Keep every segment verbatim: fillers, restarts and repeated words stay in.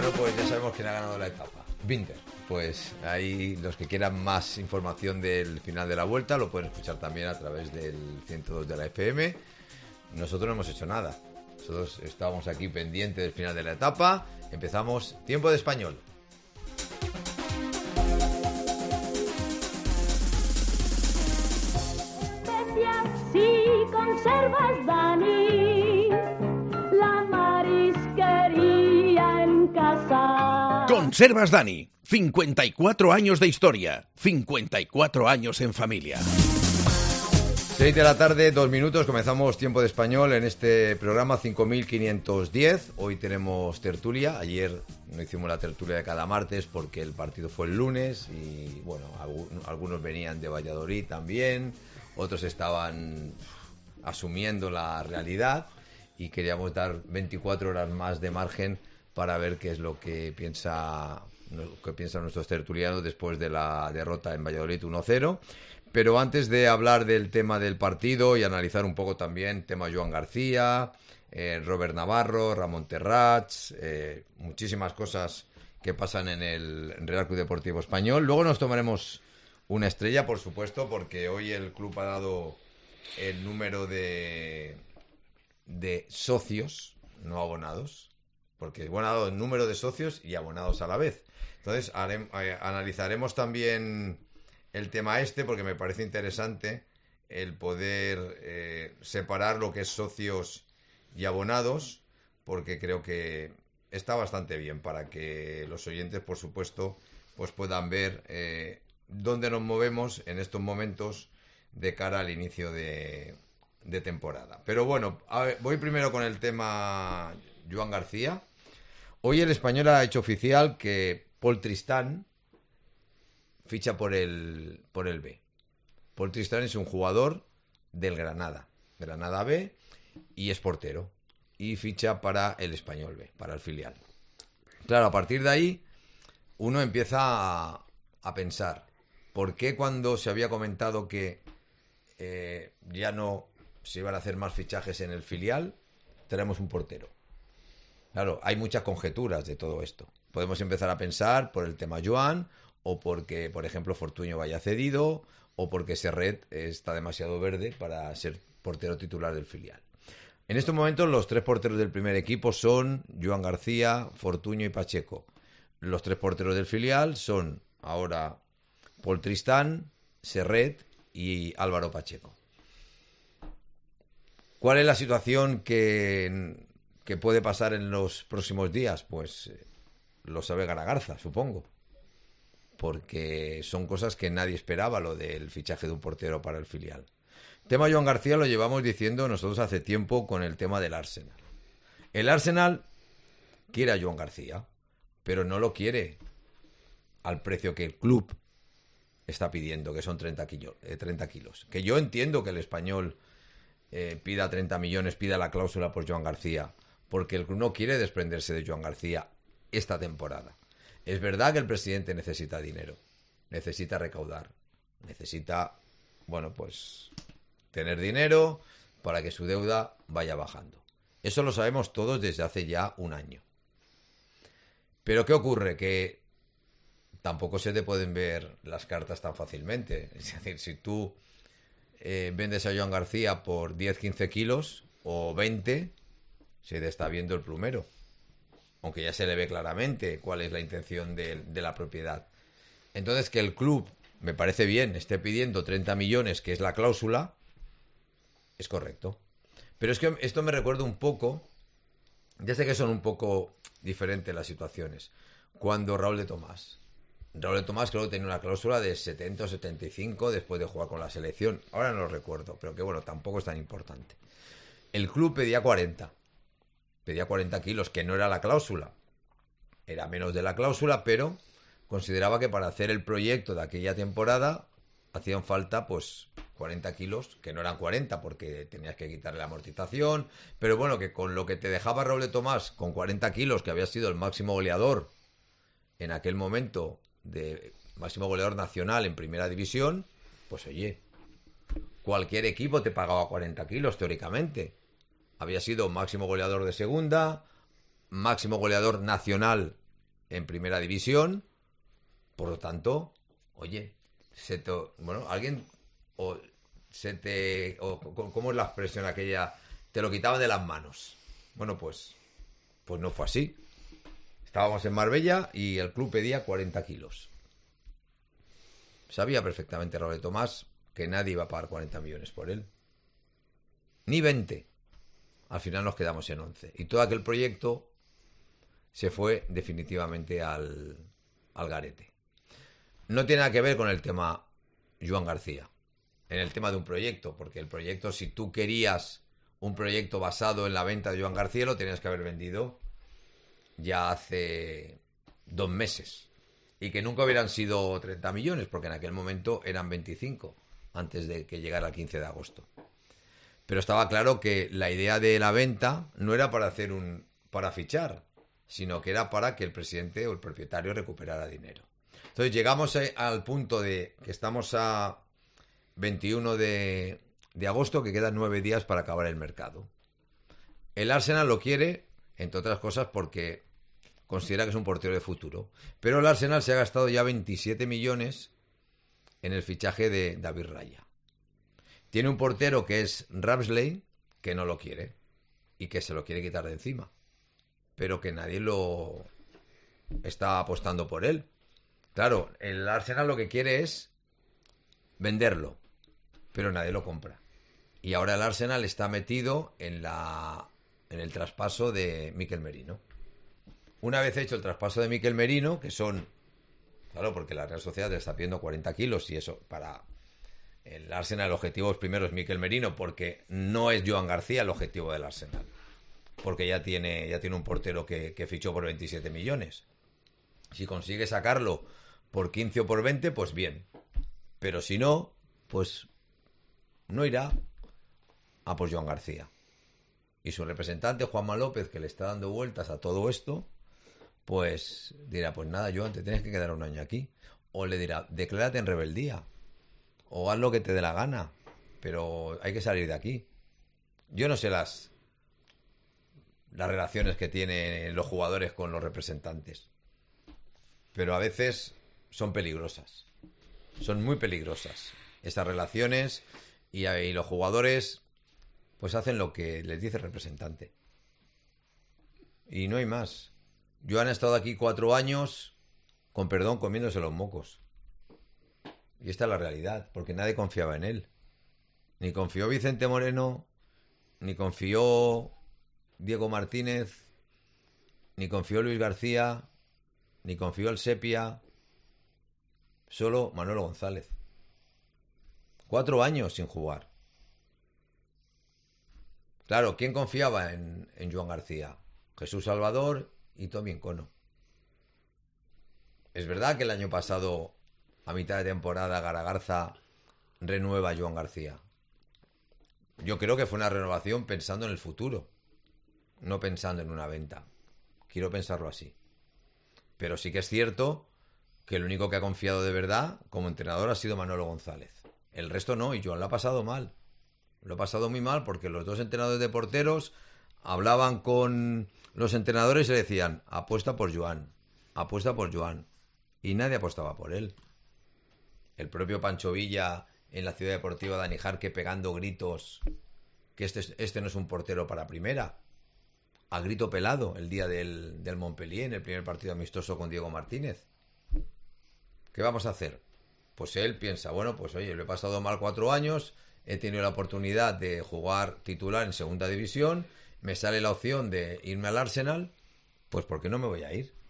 Bueno, pues ya sabemos quién ha ganado la etapa. Binder. Pues ahí los que quieran más información del final de la vuelta lo pueden escuchar también a través del ciento dos de la F M. Nosotros no hemos hecho nada. Nosotros estábamos aquí pendientes del final de la etapa. Empezamos Tiempo de Español. Si conservas, Dani, la marisquería en casa. Conservas Dani, cincuenta y cuatro años de historia, cincuenta y cuatro años en familia. seis de la tarde, dos minutos, comenzamos Tiempo de Español en este programa cinco mil quinientos diez. Hoy tenemos tertulia. Ayer no hicimos la tertulia de cada martes porque el partido fue el lunes y bueno, algunos venían de Valladolid también, otros estaban asumiendo la realidad y queríamos dar veinticuatro horas más de margen para ver qué es lo que piensa, lo que piensan nuestros tertulianos después de la derrota en Valladolid uno cero. Pero antes de hablar del tema del partido y analizar un poco también tema Joan García, eh, Robert Navarro, Ramón Terrats, eh, muchísimas cosas que pasan en el Real Club Deportivo Español. Luego nos tomaremos una estrella, por supuesto, porque hoy el club ha dado el número de, de socios, no abonados, porque bueno, ha dado el número de socios y abonados a la vez. Entonces haremos, eh, analizaremos también el tema este, porque me parece interesante el poder eh, separar lo que es socios y abonados, porque creo que está bastante bien para que los oyentes, por supuesto, pues puedan ver eh, dónde nos movemos en estos momentos de cara al inicio de, de temporada. Pero bueno, a ver, voy primero con el tema Joan García. Hoy el Español ha hecho oficial que Paul Tristán ficha por el, por el B. Paul Tristán es un jugador del Granada, Granada B, y es portero. Y ficha para el Español B, para el filial. Claro, a partir de ahí, uno empieza a, a pensar, ¿por qué cuando se había comentado que eh, ya no se iban a hacer más fichajes en el filial, tenemos un portero? Claro, hay muchas conjeturas de todo esto. Podemos empezar a pensar por el tema Joan, o porque, por ejemplo, Fortuño vaya cedido, o porque Serret está demasiado verde para ser portero titular del filial. En estos momentos los tres porteros del primer equipo son Joan García, Fortuño y Pacheco. Los tres porteros del filial son ahora Paul Tristán, Serret y Álvaro Pacheco. ¿Cuál es la situación que, que puede pasar en los próximos días? Pues eh, lo sabe Garagarza, supongo. Porque son cosas que nadie esperaba, lo del fichaje de un portero para el filial. El tema Joan García lo llevamos diciendo nosotros hace tiempo con el tema del Arsenal. El Arsenal quiere a Joan García, pero no lo quiere al precio que el club está pidiendo, que son treinta kilos. Que yo entiendo que el Español eh, pida treinta millones, pida la cláusula por Joan García, porque el club no quiere desprenderse de Joan García esta temporada. Es verdad que el presidente necesita dinero, necesita recaudar, necesita, bueno, pues tener dinero para que su deuda vaya bajando. Eso lo sabemos todos desde hace ya un año. Pero ¿qué ocurre? Que tampoco se te pueden ver las cartas tan fácilmente. Es decir, si tú eh, vendes a Joan García por diez, quince kilos o veinte, se te está viendo el plumero. Aunque ya se le ve claramente cuál es la intención de, de la propiedad. Entonces, que el club, me parece bien, esté pidiendo treinta millones, que es la cláusula, es correcto. Pero es que esto me recuerda un poco, ya sé que son un poco diferentes las situaciones, cuando Raúl de Tomás. Raúl de Tomás creo que tenía una cláusula de setenta o setenta y cinco después de jugar con la selección. Ahora no lo recuerdo, pero que bueno, tampoco es tan importante. El club pedía cuarenta. Pedía cuarenta kilos, que no era la cláusula. Era menos de la cláusula, pero consideraba que para hacer el proyecto de aquella temporada hacían falta pues cuarenta kilos, que no eran cuarenta porque tenías que quitarle la amortización, pero bueno, que con lo que te dejaba Raúl de Tomás, con cuarenta kilos, que había sido el máximo goleador en aquel momento, de máximo goleador nacional en primera división, pues oye, cualquier equipo te pagaba cuarenta kilos teóricamente. Había sido máximo goleador de segunda, máximo goleador nacional en primera división. Por lo tanto, oye, se te, bueno, alguien o se te o, ¿cómo es la expresión aquella? Te lo quitaban de las manos. Bueno, pues pues no fue así. Estábamos en Marbella y el club pedía cuarenta kilos. Sabía perfectamente Raúl de Tomás que nadie iba a pagar cuarenta millones por él. Ni veinte. Al final nos quedamos en once. Y todo aquel proyecto se fue definitivamente al, al garete. No tiene nada que ver con el tema Joan García. En el tema de un proyecto. Porque el proyecto, si tú querías un proyecto basado en la venta de Joan García, lo tenías que haber vendido ya hace dos meses. Y que nunca hubieran sido treinta millones, porque en aquel momento eran veinticinco, antes de que llegara el quince de agosto. Pero estaba claro que la idea de la venta no era para hacer un para fichar, sino que era para que el presidente o el propietario recuperara dinero. Entonces llegamos a, al punto de que estamos a veintiuno de, de agosto, que quedan nueve días para acabar el mercado. El Arsenal lo quiere, entre otras cosas, porque considera que es un portero de futuro. Pero el Arsenal se ha gastado ya veintisiete millones en el fichaje de David Raya. Tiene un portero que es Ramsey, que no lo quiere y que se lo quiere quitar de encima, pero que nadie lo está apostando por él. Claro, el Arsenal lo que quiere es venderlo, pero nadie lo compra. Y ahora el Arsenal está metido en la en el traspaso de Mikel Merino. Una vez hecho el traspaso de Mikel Merino, que son, claro, porque la Real Sociedad le está pidiendo cuarenta kilos y eso para el Arsenal, el objetivo es primero es Mikel Merino, porque no es Joan García el objetivo del Arsenal, porque ya tiene, ya tiene un portero que, que fichó por veintisiete millones. Si consigue sacarlo por quince o por veinte, pues bien, pero si no, pues no irá a por Joan García. Y su representante, Juanma López, que le está dando vueltas a todo esto, pues dirá, pues nada, Joan, te tienes que quedar un año aquí. O le dirá, declárate en rebeldía, o haz lo que te dé la gana, pero hay que salir de aquí. Yo no sé las las relaciones que tienen los jugadores con los representantes, pero a veces son peligrosas, son muy peligrosas esas relaciones, y, y los jugadores pues hacen lo que les dice el representante y no hay más. Joan ha estado aquí cuatro años, con perdón, comiéndose los mocos. Y esta es la realidad, porque nadie confiaba en él. Ni confió Vicente Moreno, ni confió Diego Martínez, ni confió Luis García, ni confió el Sepia, solo Manuel González. Cuatro años sin jugar. Claro, ¿quién confiaba en, en Joan García? Jesús Salvador y Tommy Encono. Es verdad que el año pasado, a mitad de temporada, Garagarza renueva a Joan García. Yo creo que fue una renovación pensando en el futuro, no pensando en una venta. Quiero pensarlo así. Pero sí que es cierto que el único que ha confiado de verdad como entrenador ha sido Manolo González. El resto no, y Joan lo ha pasado mal. Lo ha pasado muy mal porque los dos entrenadores de porteros hablaban con los entrenadores y le decían, apuesta por Joan, apuesta por Joan. Y nadie apostaba por él. El propio Pancho Villa en la Ciudad Deportiva de Anijarque pegando gritos que este, este no es un portero para primera. A grito pelado el día del, del Montpellier, en el primer partido amistoso con Diego Martínez. ¿Qué vamos a hacer? Pues él piensa, bueno, pues oye, lo he pasado mal cuatro años, he tenido la oportunidad de jugar titular en segunda división, me sale la opción de irme al Arsenal, pues ¿por qué no me voy a ir?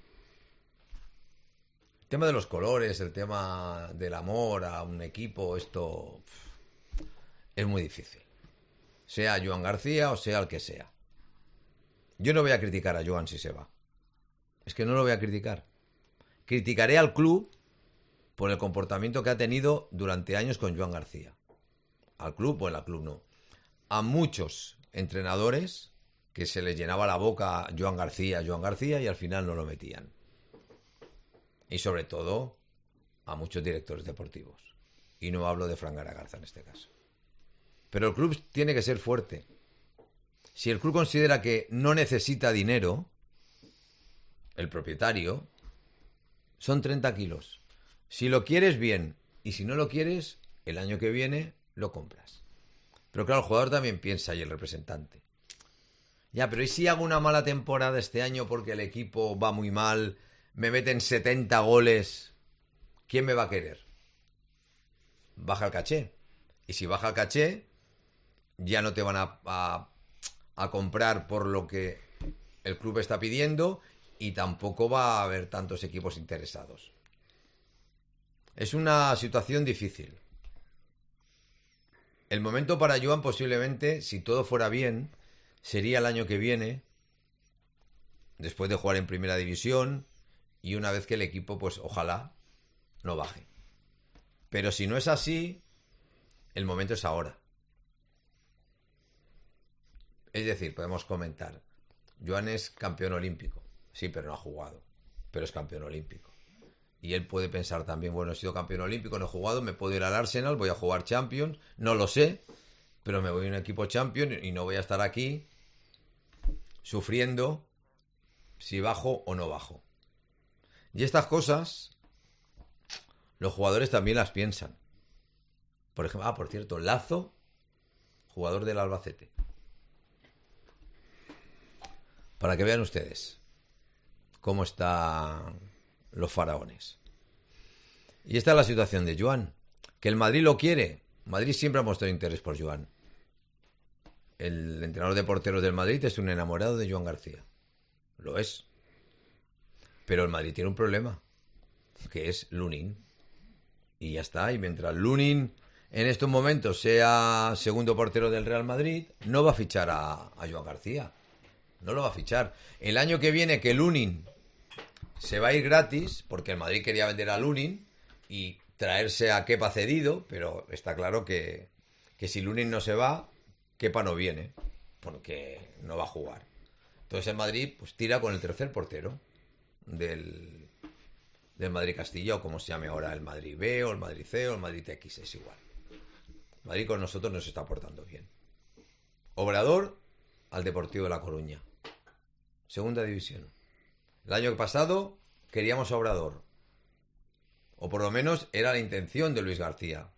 El tema de los colores, el tema del amor a un equipo, esto es muy difícil. Sea Joan García o sea el que sea. Yo no voy a criticar a Joan si se va. Es que no lo voy a criticar. Criticaré al club por el comportamiento que ha tenido durante años con Joan García. Al club, pues al club no. A muchos entrenadores que se les llenaba la boca a Joan García, Joan García, y al final no lo metían. Y sobre todo a muchos directores deportivos. Y no hablo de Fran Garagarza en este caso. Pero el club tiene que ser fuerte. Si el club considera que no necesita dinero, el propietario, Son treinta kilos. Si lo quieres, bien. Y si no lo quieres, el año que viene lo compras. Pero claro, el jugador también piensa y el representante. Ya, pero ¿y si hago una mala temporada este año porque el equipo va muy mal, me meten setenta goles? ¿Quién me va a querer? Baja el caché. Y si baja el caché, ya no te van a, a, a comprar por lo que el club está pidiendo y tampoco va a haber tantos equipos interesados. Es una situación difícil. El momento para Joan posiblemente, si todo fuera bien, sería el año que viene, después de jugar en primera división y una vez que el equipo, pues ojalá, no baje. Pero si no es así, el momento es ahora. Es decir, podemos comentar, Joan es campeón olímpico, sí, pero no ha jugado, pero es campeón olímpico. Y él puede pensar también, bueno, he sido campeón olímpico, no he jugado, me puedo ir al Arsenal, voy a jugar Champions, no lo sé, pero me voy a un equipo Champions y no voy a estar aquí sufriendo si bajo o no bajo. Y estas cosas, los jugadores también las piensan. Por ejemplo, ah, por cierto, Lazo, jugador del Albacete. Para que vean ustedes cómo están los faraones. Y esta es la situación de Joan. Que el Madrid lo quiere. Madrid siempre ha mostrado interés por Joan. El entrenador de porteros del Madrid es un enamorado de Joan García. Lo es. Pero el Madrid tiene un problema, que es Lunin. Y ya está. Y mientras Lunin en estos momentos sea segundo portero del Real Madrid, no va a fichar a, a Joan García. No lo va a fichar. El año que viene que Lunin se va a ir gratis, porque el Madrid quería vender a Lunin y traerse a Kepa cedido, pero está claro que, que si Lunin no se va, Kepa no viene, porque no va a jugar. Entonces el Madrid pues tira con el tercer portero del, del Madrid Castilla, o como se llame ahora, el Madrid B, o el Madrid C, o el Madrid X, es igual. El Madrid con nosotros nos está portando bien. Obrador al Deportivo de La Coruña. Segunda división. El año pasado queríamos a Obrador. O por lo menos era la intención de Luis García.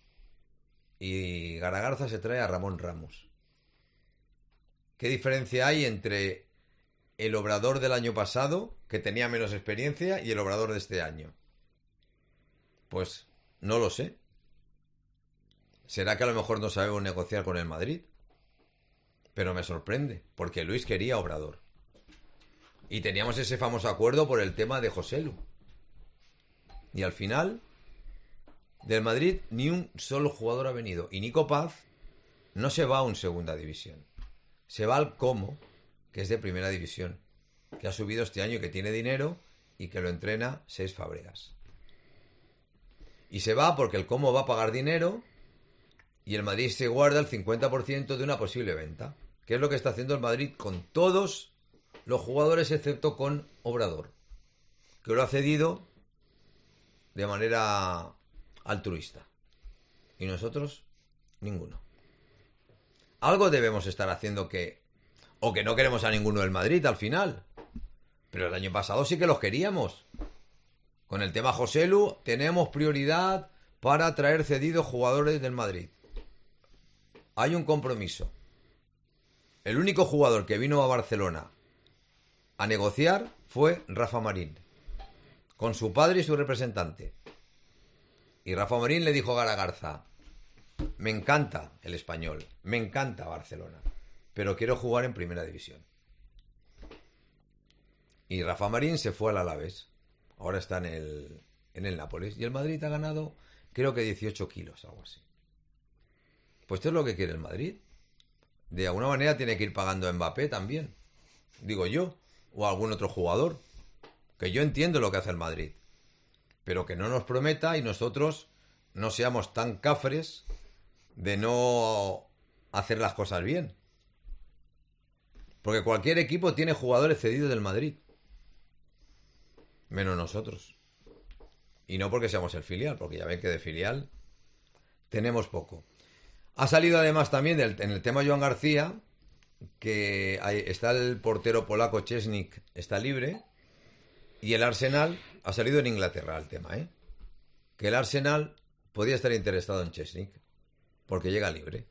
Y Garagarza se trae a Ramón Ramos. ¿Qué diferencia hay entre el Obrador del año pasado, que tenía menos experiencia, y el Obrador de este año? Pues no lo sé. ¿Será que a lo mejor no sabemos negociar con el Madrid? Pero me sorprende, porque Luis quería a Obrador. Y teníamos ese famoso acuerdo por el tema de Joselu. Y al final, del Madrid, ni un solo jugador ha venido. Y Nico Paz no se va a un segunda división. Se va al Como, que es de primera división. Que ha subido este año, que tiene dinero y que lo entrena Seis Fábregas. Y se va porque el Como va a pagar dinero y el Madrid se guarda el cincuenta por ciento de una posible venta. Que es lo que está haciendo el Madrid con todos los jugadores excepto con Obrador, que lo ha cedido de manera altruista. Y nosotros, ninguno. Algo debemos estar haciendo que... O que no queremos a ninguno del Madrid al final. Pero el año pasado sí que los queríamos. Con el tema Joselu tenemos prioridad para traer cedidos jugadores del Madrid. Hay un compromiso. El único jugador que vino a Barcelona a negociar fue Rafa Marín, con su padre y su representante. Y Rafa Marín le dijo a Garagarza: me encanta el Español, me encanta Barcelona, pero quiero jugar en primera división. Y Rafa Marín se fue al Alavés. Ahora está en el, en el Nápoles. Y el Madrid ha ganado, creo que dieciocho kilos, algo así. Pues esto es lo que quiere el Madrid. De alguna manera tiene que ir pagando a Mbappé también, digo yo, o a algún otro jugador. Que yo entiendo lo que hace el Madrid, pero que no nos prometa y nosotros no seamos tan cafres de no hacer las cosas bien. Porque cualquier equipo tiene jugadores cedidos del Madrid, menos nosotros. Y no porque seamos el filial, porque ya ven que de filial tenemos poco. Ha salido además también del, en el tema Joan García, que hay, está el portero polaco Szczesnik, está libre, Y el Arsenal ha salido en Inglaterra el tema, ¿eh? Que el Arsenal podía estar interesado en Chesney porque llega libre.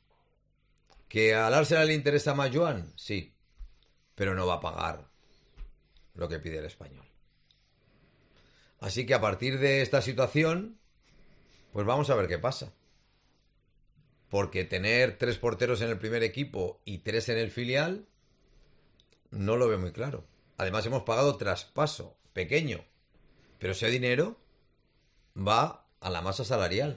¿Que al Arsenal le interesa más Joan? Sí, pero no va a pagar lo que pide el Español. Así que a partir de esta situación, pues vamos a ver qué pasa. Porque tener tres porteros en el primer equipo y tres en el filial, no lo veo muy claro. Además hemos pagado traspaso pequeño, pero ese dinero va a la masa salarial.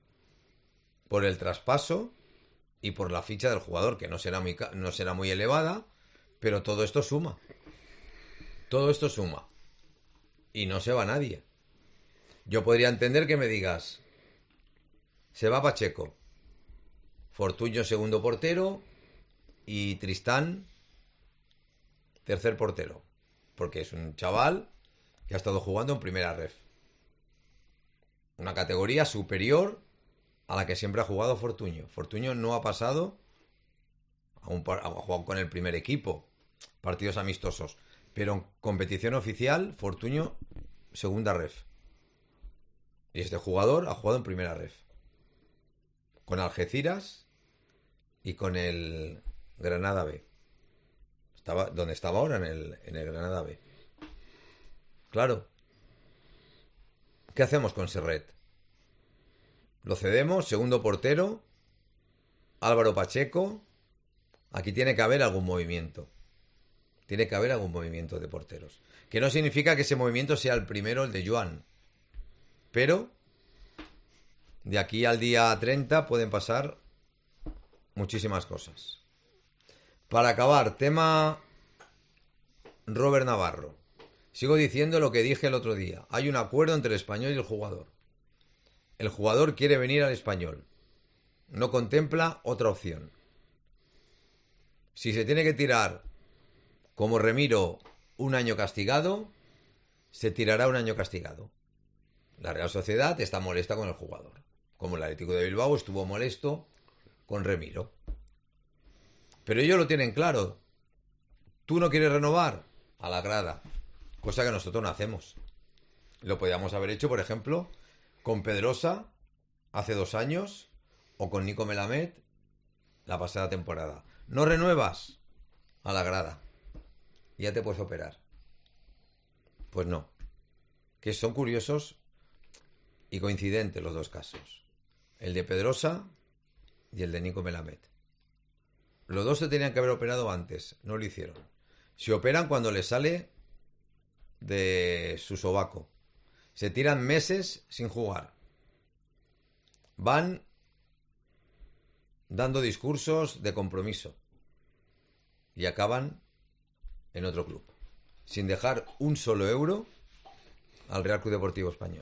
Por el traspaso y por la ficha del jugador, que no será muy, no será muy elevada, pero todo esto suma. Todo esto suma. Y no se va nadie. Yo podría entender que me digas, se va Pacheco, Fortuño segundo portero y Tristán tercer portero, porque es un chaval que ha estado jugando en primera ref. Una categoría superior a la que siempre ha jugado Fortuño. Fortuño no ha pasado, a un, ha jugado con el primer equipo, partidos amistosos, pero en competición oficial, Fortuño segunda ref. Y este jugador ha jugado en primera ref. Con Algeciras y con el Granada B. Estaba, donde estaba ahora, en el, en el Granada B. Claro. ¿Qué hacemos con Serret? Lo cedemos, segundo portero, Álvaro Pacheco. Aquí tiene que haber algún movimiento. Tiene que haber algún movimiento de porteros. Que no significa que ese movimiento sea el primero, el de Joan. Pero de aquí al día treinta pueden pasar muchísimas cosas. Para acabar, tema Robert Navarro. Sigo diciendo lo que dije el otro día. Hay un acuerdo entre el Español y el jugador. El jugador quiere venir al Español. No contempla otra opción. Si se tiene que tirar como Remiro un año castigado, se tirará un año castigado. La Real Sociedad está molesta con el jugador. Como el Atlético de Bilbao estuvo molesto con Remiro. Pero ellos lo tienen claro. ¿Tú no quieres renovar? A la grada. Cosa que nosotros no hacemos. Lo podíamos haber hecho, por ejemplo, con Pedrosa hace dos años o con Nico Melamed la pasada temporada. ¿No renuevas? A la grada. Ya te puedes operar. Pues no. Que son curiosos y coincidentes los dos casos. El de Pedrosa y el de Nico Melamed. Los dos se tenían que haber operado antes. No lo hicieron. Se operan cuando les sale de su sobaco. Se tiran meses sin jugar. Van dando discursos de compromiso. Y acaban en otro club. Sin dejar un solo euro al Real Club Deportivo Español.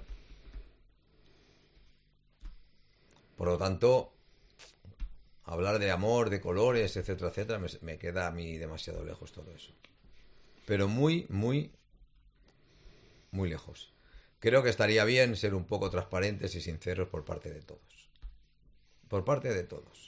Por lo tanto, hablar de amor, de colores, etcétera, etcétera, me, me queda a mí demasiado lejos todo eso. Pero muy, muy, muy lejos. Creo que estaría bien ser un poco transparentes y sinceros por parte de todos. Por parte de todos.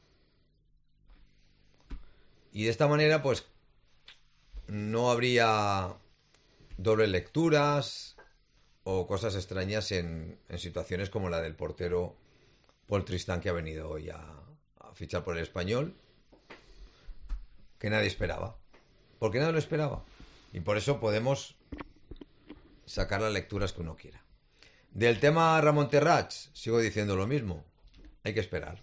Y de esta manera, pues, no habría dobles lecturas o cosas extrañas en, en situaciones como la del portero Paul Tristán, que ha venido hoy a, a fichar por el Español, que nadie esperaba. Porque nadie lo esperaba. Y por eso podemos sacar las lecturas que uno quiera. Del tema Ramón Terrats, sigo diciendo lo mismo. Hay que esperar.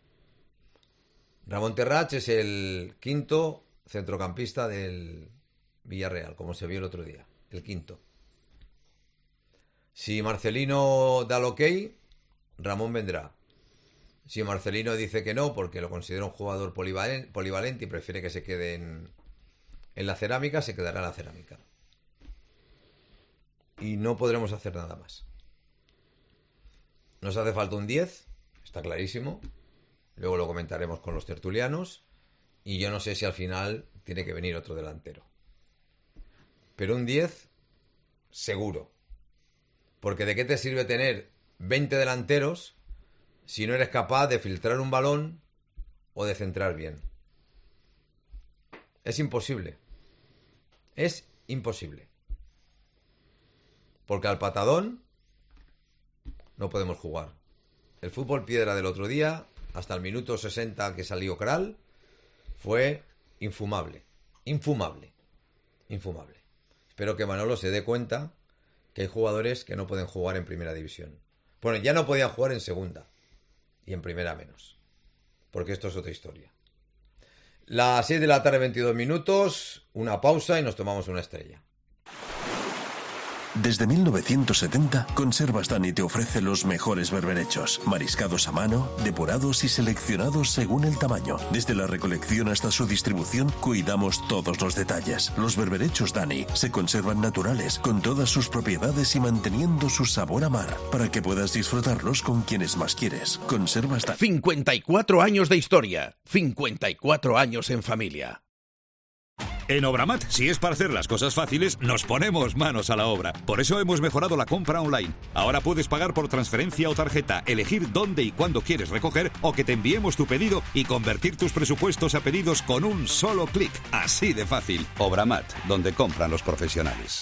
Ramón Terrats es el quinto centrocampista del Villarreal, como se vio el otro día. El quinto. Si Marcelino da el ok, Ramón vendrá. Si Marcelino dice que no, porque lo considera un jugador polivalente, polivalente y prefiere que se quede en, en la cerámica, se quedará en la cerámica. Y no podremos hacer nada más. Nos hace falta un diez, está clarísimo. Luego lo comentaremos con los tertulianos. Y yo no sé si al final tiene que venir otro delantero. Pero un diez, seguro. Porque ¿de qué te sirve tener veinte delanteros si no eres capaz de filtrar un balón o de centrar bien? Es imposible. Es imposible. Porque al patadón no podemos jugar. El fútbol piedra del otro día, hasta el minuto sesenta que salió Kral, fue infumable. Infumable. Infumable. Espero que Manolo se dé cuenta que hay jugadores que no pueden jugar en primera división. Bueno, ya no podían jugar en segunda. Y en primera menos. Porque esto es otra historia. Las seis de la tarde, veintidós minutos. Una pausa y nos tomamos una estrella. Desde mil novecientos setenta, Conservas Dani te ofrece los mejores berberechos, mariscados a mano, depurados y seleccionados según el tamaño. Desde la recolección hasta su distribución, cuidamos todos los detalles. Los berberechos Dani se conservan naturales, con todas sus propiedades y manteniendo su sabor a mar, para que puedas disfrutarlos con quienes más quieres. Conservas Dani. cincuenta y cuatro años de historia, cincuenta y cuatro años en familia. En Obramat, si es para hacer las cosas fáciles, nos ponemos manos a la obra. Por eso hemos mejorado la compra online. Ahora puedes pagar por transferencia o tarjeta, elegir dónde y cuándo quieres recoger o que te enviemos tu pedido y convertir tus presupuestos a pedidos con un solo clic. Así de fácil. Obramat, donde compran los profesionales.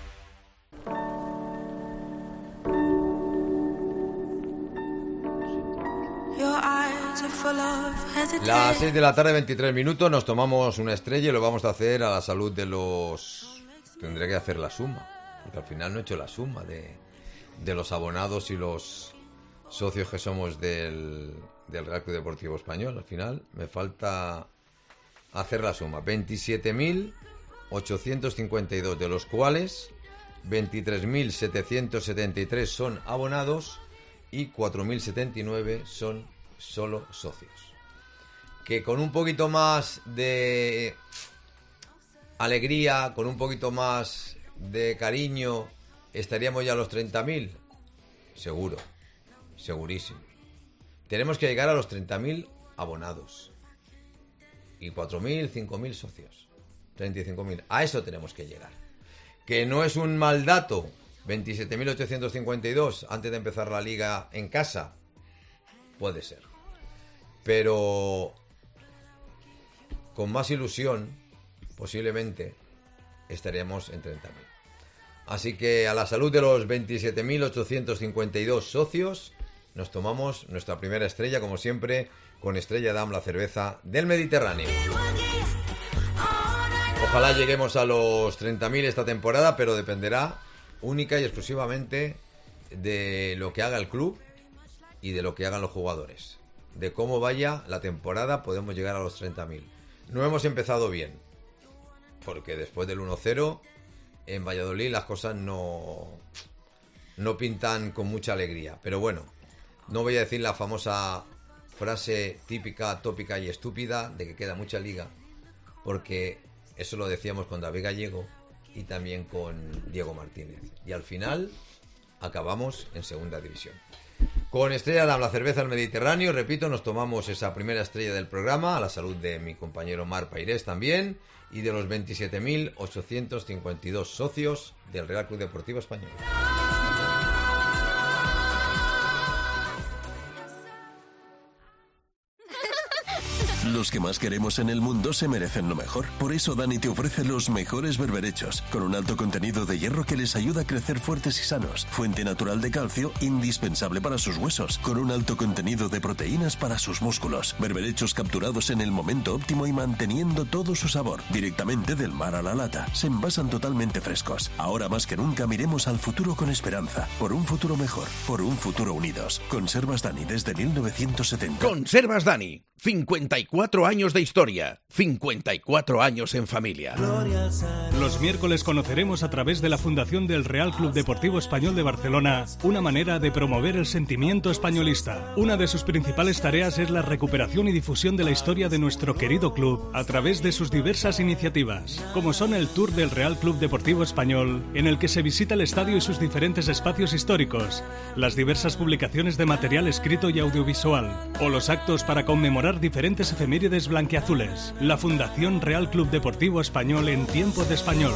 Las seis de la tarde, veintitrés minutos, nos tomamos una estrella y lo vamos a hacer a la salud de los... Tendré que hacer la suma, porque al final no he hecho la suma de, de los abonados y los socios que somos del, del Real Club Deportivo Español. Al final me falta hacer la suma. veintisiete mil ochocientos cincuenta y dos, de los cuales veintitrés mil setecientos setenta y tres son abonados y cuatro mil setenta y nueve son solo socios. Que con un poquito más de alegría, con un poquito más de cariño, estaríamos ya a los treinta mil. Seguro, segurísimo. Tenemos que llegar a los treinta mil abonados y cuatro mil, cinco mil socios. treinta y cinco mil. A eso tenemos que llegar. Que no es un mal dato. veintisiete mil ochocientos cincuenta y dos antes de empezar la liga en casa. Puede ser. Pero con más ilusión, posiblemente estaríamos en treinta mil. Así que a la salud de los veintisiete mil ochocientos cincuenta y dos socios, nos tomamos nuestra primera estrella, como siempre, con Estrella Damm, la cerveza del Mediterráneo. Ojalá lleguemos a los treinta mil esta temporada, pero dependerá única y exclusivamente de lo que haga el club y de lo que hagan los jugadores. De cómo vaya la temporada podemos llegar a los treinta mil. No hemos empezado bien, porque después del uno cero en Valladolid las cosas no, no pintan con mucha alegría. Pero bueno, no voy a decir la famosa frase típica, tópica y estúpida de que queda mucha liga, porque eso lo decíamos con David Gallego y también con Diego Martínez. Y al final acabamos en segunda división. Con Estrella Damm, la cerveza del Mediterráneo, repito, nos tomamos esa primera estrella del programa, a la salud de mi compañero Mar Pairés también, y de los veintisiete mil ochocientos cincuenta y dos socios del Real Club Deportivo Español. Los que más queremos en el mundo se merecen lo mejor. Por eso Dani te ofrece los mejores berberechos, con un alto contenido de hierro que les ayuda a crecer fuertes y sanos, fuente natural de calcio indispensable para sus huesos, con un alto contenido de proteínas para sus músculos. Berberechos capturados en el momento óptimo y manteniendo todo su sabor, directamente del mar a la lata. Se envasan totalmente frescos. Ahora más que nunca miremos al futuro con esperanza, por un futuro mejor, por un futuro unidos. Conservas Dani desde mil novecientos setenta. Conservas Dani, cincuenta y cuatro años de historia, cincuenta y cuatro años en familia. Los miércoles conoceremos a través de la Fundación del Real Club Deportivo Español de Barcelona una manera de promover el sentimiento españolista. Una de sus principales tareas es la recuperación y difusión de la historia de nuestro querido club a través de sus diversas iniciativas, como son el Tour del Real Club Deportivo Español, en el que se visita el estadio y sus diferentes espacios históricos, las diversas publicaciones de material escrito y audiovisual, o los actos para conmemorar diferentes efemérides blanquiazules. La Fundación Real Club Deportivo Español en tiempo de español.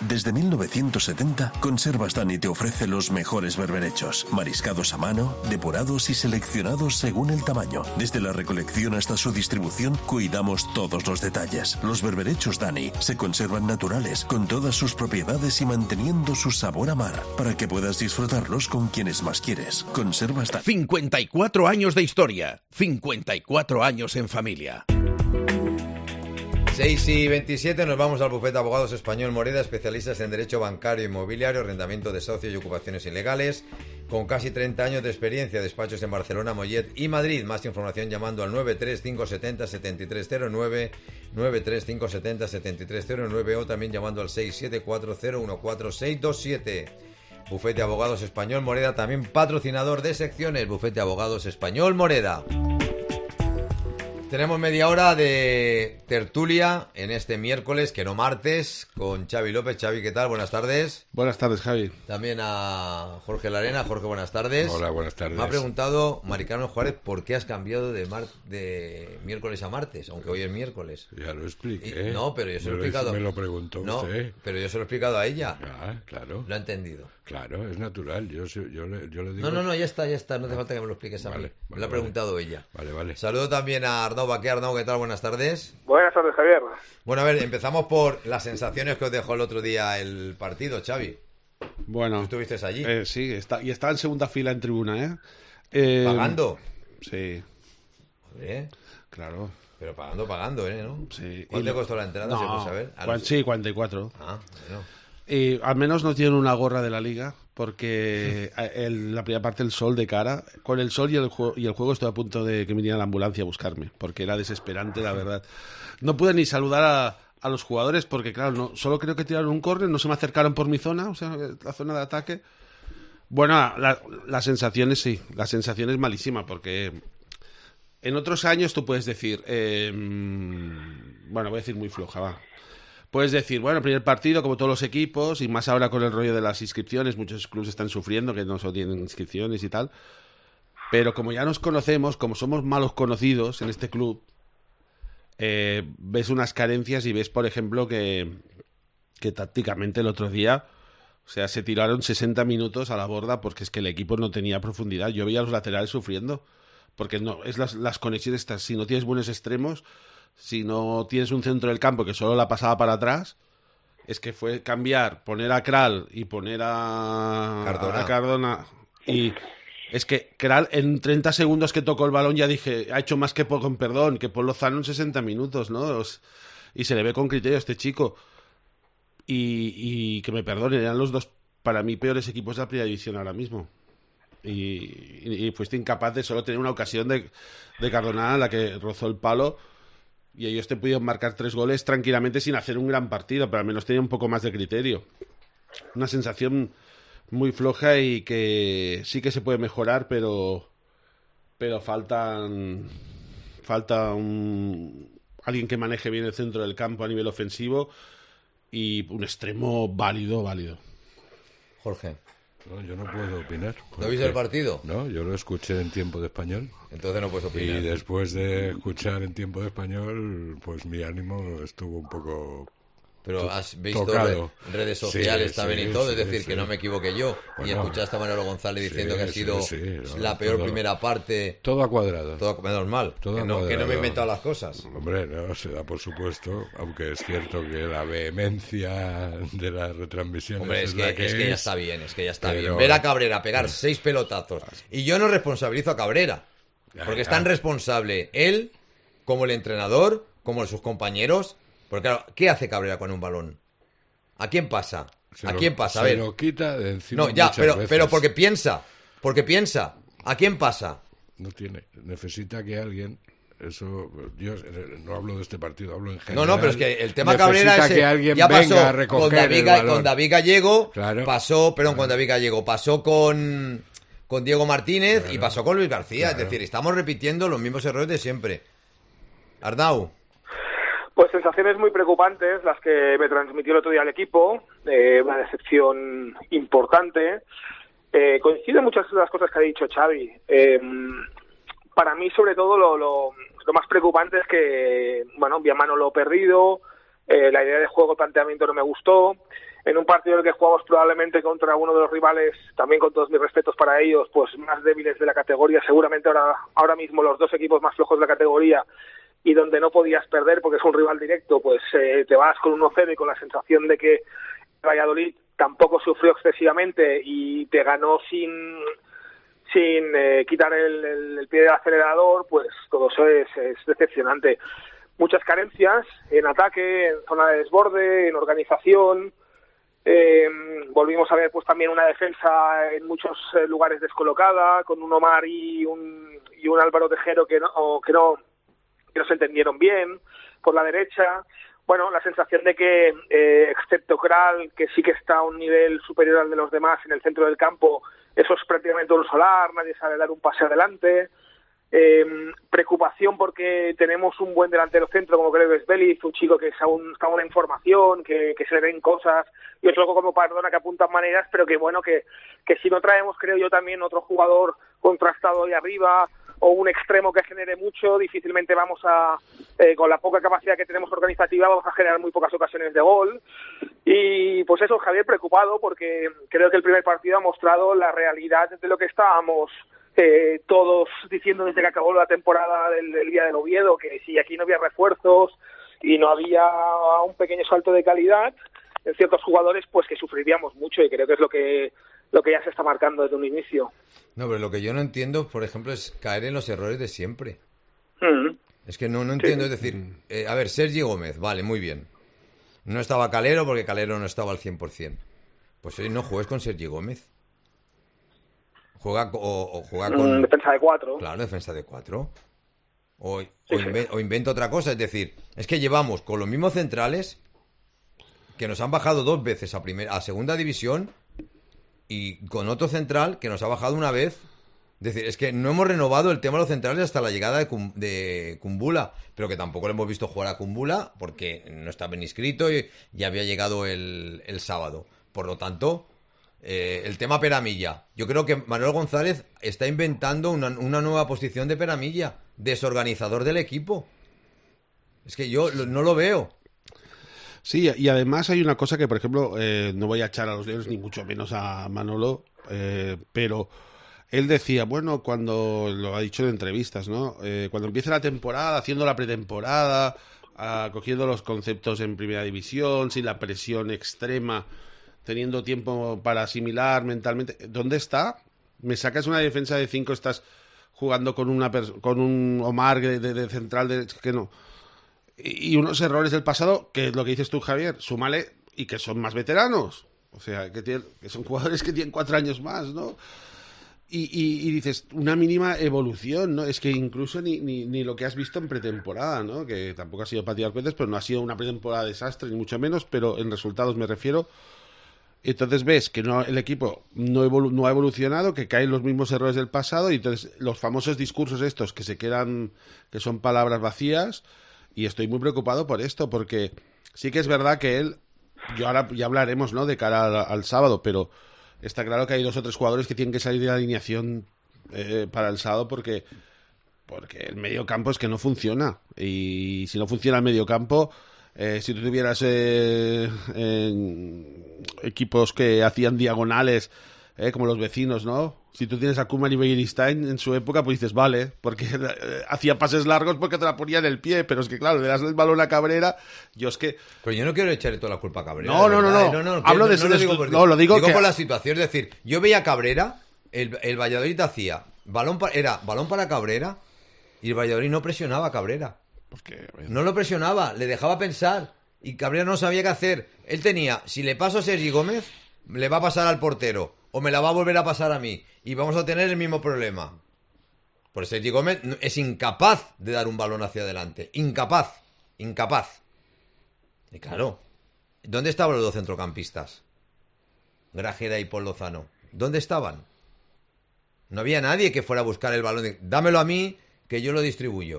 Desde mil novecientos setenta, Conservas Dani te ofrece los mejores berberechos, mariscados a mano, depurados y seleccionados según el tamaño. Desde la recolección hasta su distribución, cuidamos todos los detalles. Los berberechos Dani se conservan naturales, con todas sus propiedades y manteniendo su sabor a mar, para que puedas disfrutarlos con quienes más quieres. Conservas Dani. cincuenta y cuatro años de historia, cincuenta y cuatro años en familia. seis y veintisiete, nos vamos al bufete de abogados Español Moreda, especialistas en derecho bancario, inmobiliario, arrendamiento de socios y ocupaciones ilegales, con casi treinta años de experiencia, despachos en Barcelona, Mollet y Madrid. Más información llamando al nueve tres cinco siete cero siete tres cero nueve, nueve tres cinco siete cero siete tres cero nueve o también llamando al seis siete cuatro cero uno cuatro seis dos siete. Bufete de abogados Español Moreda, también patrocinador de secciones, Bufete de abogados Español Moreda. Tenemos media hora de tertulia en este miércoles, que no martes, con Xavi López. Xavi, ¿qué tal? Buenas tardes. Buenas tardes, Javi. También a Jorge Larena. Jorge, buenas tardes. Hola, buenas tardes. Me ha preguntado Mari Carmen Juárez por qué has cambiado de, mar... de miércoles a martes, aunque hoy es miércoles. Ya lo expliqué. Y... No, pero yo se lo he me explicado. Me lo preguntó no, usted. pero yo se lo he explicado a ella. Ah, claro. Lo ha entendido. Claro, es natural. Yo, yo, le, yo le digo... No, no, no, ya está, ya está. No hace falta que me lo expliques a vale, mí. Vale, me lo ha vale. preguntado ella. Vale, vale. Saludo también a Arnau Baqué. Arnau, ¿qué tal? Buenas tardes. Buenas tardes, Javier. Bueno, a ver, empezamos por las sensaciones que os dejó el otro día el partido, Xavi. Bueno, ¿Tú estuviste allí? Eh, sí, está, y está en segunda fila en tribuna, ¿eh? eh ¿Pagando? Sí. Joder, claro. pero pagando, pagando, ¿eh? ¿No? Sí. ¿Cuánto Y te costó la entrada? No, ¿Se puede saber? Ah, cuan- no sé. sí, cuarenta y cuatro. Ah, bueno. Y al menos nos dieron una gorra de la liga, porque el, la primera parte el sol de cara, con el sol y el, juego, y el juego estoy a punto de que viniera la ambulancia a buscarme, porque era desesperante, la verdad. No pude ni saludar a, a los jugadores, porque claro, no, solo creo que tiraron un córner, no se me acercaron por mi zona, o sea, la zona de ataque. Bueno, la, la sensación es sí, la sensación es malísima, porque en otros años tú puedes decir, eh, bueno, voy a decir muy floja, va. Puedes decir, bueno, el primer partido, como todos los equipos, y más ahora con el rollo de las inscripciones, muchos clubes están sufriendo que no solo tienen inscripciones y tal. Pero como ya nos conocemos, como somos malos conocidos en este club, eh, ves unas carencias y ves, por ejemplo, que, que tácticamente el otro día, o sea, se tiraron sesenta minutos a la borda porque es que el equipo no tenía profundidad. Yo veía a los laterales sufriendo, porque no es las, las conexiones estas, si no tienes buenos extremos, si no tienes un centro del campo que solo la pasaba para atrás, es que fue cambiar, poner a Kral y poner a Cardona. a Cardona. Y es que Kral en treinta segundos que tocó el balón ya dije, ha hecho más que por, con perdón, que por Lozano en sesenta minutos, ¿no? Y se le ve con criterio a este chico. Y, y que me perdonen, eran los dos, para mí, peores equipos de la primera división ahora mismo. Y, y, y fuiste incapaz de solo tener una ocasión de, de Cardona, la que rozó el palo. Y ellos te pudieron marcar tres goles tranquilamente sin hacer un gran partido, pero al menos tenía un poco más de criterio. Una sensación muy floja y que sí que se puede mejorar, pero pero faltan falta un, alguien que maneje bien el centro del campo a nivel ofensivo y un extremo válido, válido. Jorge, No, yo no puedo opinar. ¿no viste el partido? No, yo lo escuché en tiempo de español. Entonces no puedes opinar. Y después de escuchar en tiempo de español, pues mi ánimo estuvo un poco... Pero has visto tocado. re- redes sociales Sí, también sí, y todo, es sí, decir, sí. que no me equivoqué yo. Y Bueno, escuchaste a Manolo González diciendo sí, que ha sí, sido sí, no, la peor todo- primera parte. Todo ha cuadrado. Todo menos mal. Todo que, no, que no me he cuadrado. inventado las cosas. Hombre, no, se da por supuesto, aunque es cierto que la vehemencia de las retransmisiones Hombre, es, es que, la que es que ya es. está bien, es que ya está Pero- bien. Ver a Cabrera pegar seis pelotazos. Y yo no responsabilizo a Cabrera. Porque es tan responsable él, como el entrenador, como sus compañeros. Porque claro, ¿qué hace Cabrera con un balón? ¿A quién pasa? Se ¿A lo- quién pasa? A se ver. lo quita de encima No, ya, muchas pero, veces. pero porque piensa. Porque piensa. ¿A quién pasa? No tiene. Necesita que alguien... Eso, yo eh, no hablo de este partido, hablo en No, general. no, pero es que el tema Necesita Cabrera es que alguien ya venga pasó a recoger con David, el Ga- balón. con David Gallego, Claro. pasó, perdón, con David Gallego, pasó con, con Diego Martínez y Claro. pasó con Luis García. Claro. Es decir, estamos repitiendo los mismos errores de siempre. Arnau. Pues sensaciones muy preocupantes las que me transmitió el otro día el equipo, eh, una decepción importante. Eh, coincide en muchas de las cosas que ha dicho Xavi. Eh, para mí, sobre todo, lo, lo, lo más preocupante es que, bueno, vi a Manolo perdido, eh, la idea de juego, el planteamiento no me gustó. en un partido en el que jugamos probablemente contra uno de los rivales, también con todos mis respetos para ellos, pues más débiles de la categoría, seguramente ahora, ahora mismo los dos equipos más flojos de la categoría, y donde no podías perder porque es un rival directo, pues eh, te vas con uno cero y con la sensación de que Valladolid tampoco sufrió excesivamente y te ganó sin sin eh, quitar el, el, el pie del acelerador, pues todo eso es, es decepcionante. Muchas carencias en ataque, en zona de desborde, en organización. Eh, volvimos a ver pues también una defensa en muchos eh, lugares descolocada, con un Omar y un, y un Álvaro Tejero que no, que no que no se entendieron bien, por la derecha. Bueno, la sensación de que, eh, excepto Kral, que sí que está a un nivel superior al de los demás en el centro del campo, eso es prácticamente un solar, nadie sabe dar un pase adelante. Eh, preocupación porque tenemos un buen delantero centro como creo que es Vélez, un chico que es aún, está aún en formación, que, que se le ven cosas, y otro como Pardona que apuntan maneras, pero que bueno, que, que si no traemos, creo yo, también otro jugador contrastado ahí arriba, o un extremo que genere mucho, difícilmente vamos a, eh, con la poca capacidad que tenemos organizativa, vamos a generar muy pocas ocasiones de gol. Y pues eso, Javier, preocupado, porque creo que el primer partido ha mostrado la realidad de lo que estábamos eh, todos diciendo desde que acabó la temporada del, del día del Oviedo, que si aquí no había refuerzos y no había un pequeño salto de calidad en ciertos jugadores, pues que sufriríamos mucho, y creo que es lo que lo que ya se está marcando desde un inicio. No, pero lo que yo no entiendo, por ejemplo, es caer en los errores de siempre. Mm. Es que no, no entiendo, Sí. es decir, eh, a ver, Sergi Gómez, vale, muy bien. No estaba Calero porque Calero no estaba al cien por ciento. Pues hoy no juegues con Sergi Gómez. Juega co- o, o juega con... Mm, defensa de cuatro. Claro, defensa de cuatro. O, Sí, o, sí. inve- o inventa otra cosa, es decir, es que llevamos con los mismos centrales que nos han bajado dos veces a, primer, a segunda división y con otro central que nos ha bajado una vez. Es decir, es que no hemos renovado el tema de los centrales hasta la llegada de, Cum- de Kumbula, pero que tampoco le hemos visto jugar a Kumbula porque no estaba inscrito y ya había llegado el, el sábado. Por lo tanto, eh, el tema Peramilla. Yo creo que Manuel González está inventando una, una nueva posición de Peramilla, desorganizador del equipo. Es que yo lo- no lo veo. Sí, y además hay una cosa que, por ejemplo, eh, no voy a echar a los Leones, ni mucho menos a Manolo, eh, pero él decía, bueno, cuando, lo ha dicho en entrevistas, ¿no? Eh, cuando empiece la temporada, haciendo la pretemporada, ah, cogiendo los conceptos en primera división, sin la presión extrema, teniendo tiempo para asimilar mentalmente, ¿dónde está? Me sacas una defensa de cinco, estás jugando con una pers- con un Omar de, de- de central, de, que no... Y unos errores del pasado, que es lo que dices tú, Javier, súmale, y que son más veteranos. O sea, que, tienen, que son jugadores que tienen cuatro años más, ¿no? Y, y, y dices, una mínima evolución, ¿no? Es que incluso ni, ni, ni lo que has visto en pretemporada, ¿no? Que tampoco ha sido para tirar cohetes, pero no ha sido una pretemporada desastre, ni mucho menos, pero en resultados me refiero. Entonces ves que no, el equipo no, evolu- no ha evolucionado, que caen los mismos errores del pasado, y entonces los famosos discursos estos que se quedan, que son palabras vacías. Y estoy muy preocupado por esto, porque sí que es verdad que él, yo ahora ya hablaremos, ¿no?, de cara al, al sábado, pero está claro que hay dos o tres jugadores que tienen que salir de la alineación eh, para el sábado porque, porque el medio campo es que no funciona. Y si no funciona el medio campo, eh, si tú tuvieras eh, en equipos que hacían diagonales, eh, como los vecinos, ¿no? Si tú tienes a Koeman y Begiristain en su época, pues dices, vale, porque eh, hacía pases largos porque te la ponía en el pie, pero es que claro, le das el balón a Cabrera, yo es que... Pero yo no quiero echarle toda la culpa a Cabrera. No, de no, no, verdad, no. eh, no, no, Hablo que- de no, su- lo de digo su- por, no, lo digo que- por la situación, es decir, yo veía a Cabrera, el, el Valladolid hacía, balón pa- era balón para Cabrera y el Valladolid no presionaba a Cabrera. Porque, No lo presionaba, le dejaba pensar y Cabrera no sabía qué hacer. Él tenía, si le paso a Sergi Gómez, le va a pasar al portero o me la va a volver a pasar a mí y vamos a tener el mismo problema. Por Sergi Gómez no- es incapaz de dar un balón hacia adelante. Incapaz. Incapaz. Y claro, ¿dónde estaban los dos centrocampistas? Grajera y Paul Lozano. ¿Dónde estaban? No había nadie que fuera a buscar el balón. De, dámelo a mí, que yo lo distribuyo.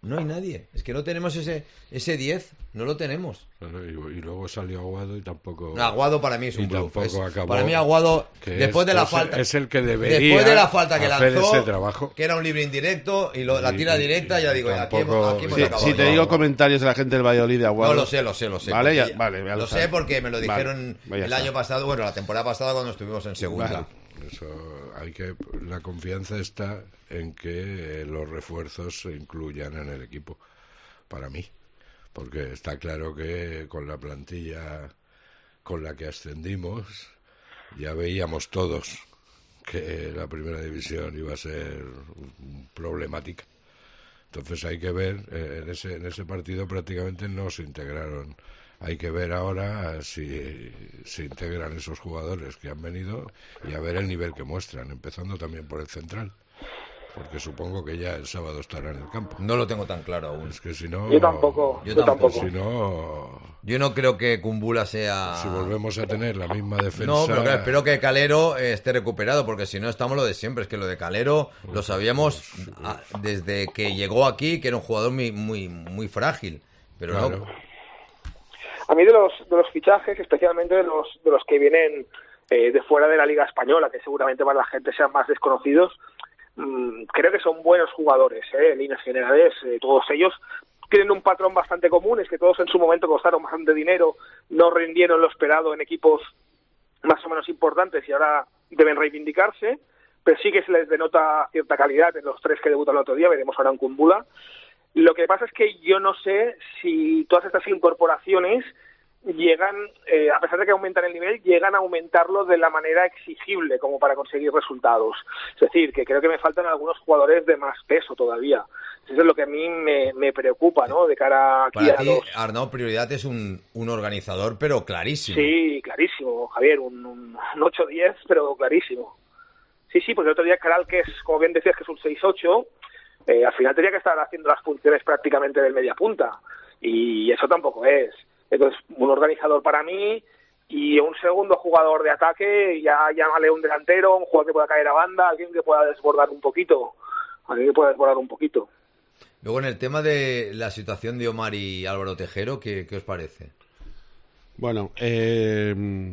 no hay nadie. Es que no tenemos ese ese diez, no lo tenemos. Y, y luego salió Aguado y tampoco... No, Aguado para mí es un bluff. Es, acabó, para mí Aguado, después es, de la es, falta... Es el que debería después de la falta que hacer lanzó, ese trabajo. Que era un libre indirecto, y lo, la tira directa, ya digo, tampoco, aquí hemos, aquí hemos sí, acabado. Si te digo comentarios de la gente del Valladolid de Aguado... No, lo sé, lo sé, lo sé. Vale, ya, ya, vale, ya lo, lo sé sabes. porque me lo dijeron vale, el está. año pasado, bueno, la temporada pasada cuando estuvimos en segunda. Vale. Eso hay que... La confianza está en que los refuerzos se incluyan en el equipo, para mí. Porque está claro que con la plantilla con la que ascendimos ya veíamos todos que la primera división iba a ser problemática. Entonces hay que ver, eh, en ese en ese partido prácticamente no se integraron. Hay que ver ahora si se integran esos jugadores que han venido y a ver el nivel que muestran, empezando también por el central. Porque supongo que ya el sábado estará en el campo. No lo tengo tan claro aún. Es que si no... Yo tampoco. Yo, yo tampoco. tampoco. Si no... Yo no creo que Kumbula sea... Si volvemos a tener la misma defensa... No, pero claro, espero que Calero eh, esté recuperado, porque si no estamos lo de siempre. Es que lo de Calero lo sabíamos a, desde que llegó aquí, que era un jugador muy muy, muy frágil. Pero Claro. no... A mí de los de los fichajes, especialmente de los de los que vienen eh, de fuera de la Liga Española, que seguramente para la gente sean más desconocidos, mmm, creo que son buenos jugadores, eh, en líneas generales. Eh, todos ellos tienen un patrón bastante común, es que todos en su momento costaron bastante dinero, no rindieron lo esperado en equipos más o menos importantes y ahora deben reivindicarse, pero sí que se les denota cierta calidad en los tres que debutan el otro día, veremos ahora en Kumbula. Lo que pasa es que yo no sé si todas estas incorporaciones llegan, eh, a pesar de que aumentan el nivel, llegan a aumentarlo de la manera exigible como para conseguir resultados. Es decir, que creo que me faltan algunos jugadores de más peso todavía. Eso es lo que a mí me, me preocupa, ¿no? De cara aquí Para a ti, los... Arnau Prioridad es un, un organizador, pero clarísimo. Sí, clarísimo, Javier, un, un, un ocho diez, pero clarísimo. Sí, sí, porque el otro día Caral, que es, como bien decías, que es un seis ocho... Eh, al final tenía que estar haciendo las funciones prácticamente del media punta y eso tampoco es. Entonces, un organizador para mí y un segundo jugador de ataque, ya llámale un delantero, un jugador que pueda caer a banda, alguien que pueda desbordar un poquito, alguien que pueda desbordar un poquito. Luego, en el tema de la situación de Omar y Álvaro Tejero, ¿qué, qué os parece? Bueno, eh,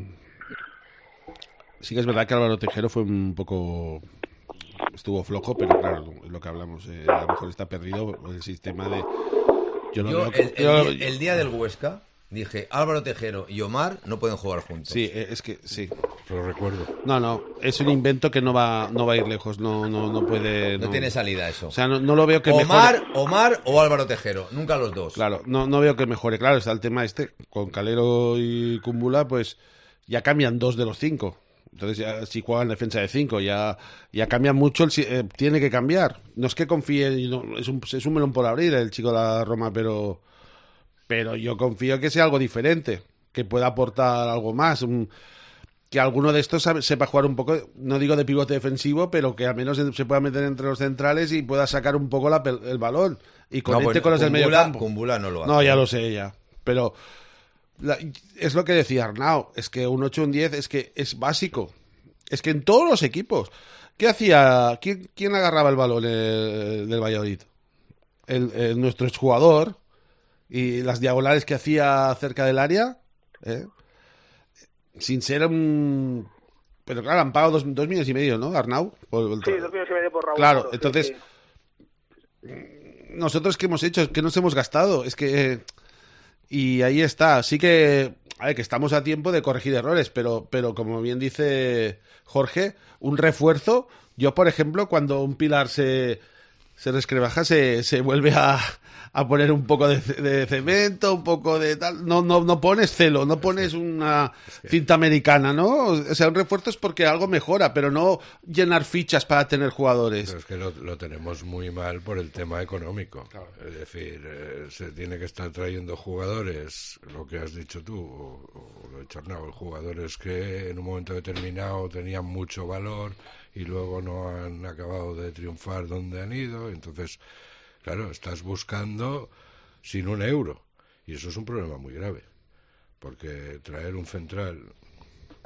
sí que es verdad que Álvaro Tejero fue un poco... Estuvo flojo, pero claro, es lo que hablamos. Eh, a lo mejor está perdido el sistema de... Yo, no Yo, veo que- el, el yo- día, el día del Huesca, dije, Álvaro Tejero y Omar no pueden jugar juntos. Sí, eh, es que sí. Lo recuerdo. No, no, es un invento que no va no va a ir lejos, no no no puede... No tiene salida eso. O sea, no, no lo veo que Omar, mejore. Omar o Álvaro Tejero, nunca los dos. Claro, no, no veo que mejore. Claro, está el tema este, con Calero y Kumbula, pues ya cambian dos de los cinco. Entonces, ya, si juegan defensa de cinco, ya, ya cambia mucho. El, si- eh, tiene que cambiar. No es que confíe, y no- es, un, es un melón por abrir el chico de la Roma, pero, pero yo confío que sea algo diferente, que pueda aportar algo más. un- que alguno de estos sabe- sepa jugar un poco, no digo de pivote defensivo, pero que al menos se, se pueda meter entre los centrales y pueda sacar un poco la pel- el balón. Y conecte pues, con los del medio Kumbula- campo. Kumbula no lo hace. No, ya lo sé, ya. Pero la- es lo que decía Arnau, es que un ocho, un diez es que es básico. Es que en todos los equipos. ¿Qué hacía? ¿Quién, quién agarraba el balón eh, del Valladolid? El, el- nuestro exjugador y las diagonales que hacía cerca del área, ¿eh? Sin ser un... Pero claro, han pagado dos, dos millones y medio, ¿no, Arnau? Por el- Sí, dos millones y medio por Raúl. Claro, Moro, sí, entonces... sí. Nosotros qué hemos hecho, ¿qué nos hemos gastado? Es que... Y ahí está, sí que... A ver, que estamos a tiempo de corregir errores, pero, pero como bien dice Jorge, un refuerzo... Yo, por ejemplo, cuando un pilar se, se rescrebaja, se, se vuelve a, a poner un poco de, ce- de cemento, un poco de tal... No, no, no pones celo, no pones una cinta americana, ¿no? O sea, un refuerzo es porque algo mejora, pero no llenar fichas para tener jugadores. Pero es que lo, lo tenemos muy mal por el tema económico. Es decir, eh, se tiene que estar trayendo jugadores, lo que has dicho tú, o, o lo he dicho Arnau, jugadores que en un momento determinado tenían mucho valor y luego no han acabado de triunfar donde han ido. Entonces, claro, estás buscando sin un euro. Y eso es un problema muy grave. Porque traer un central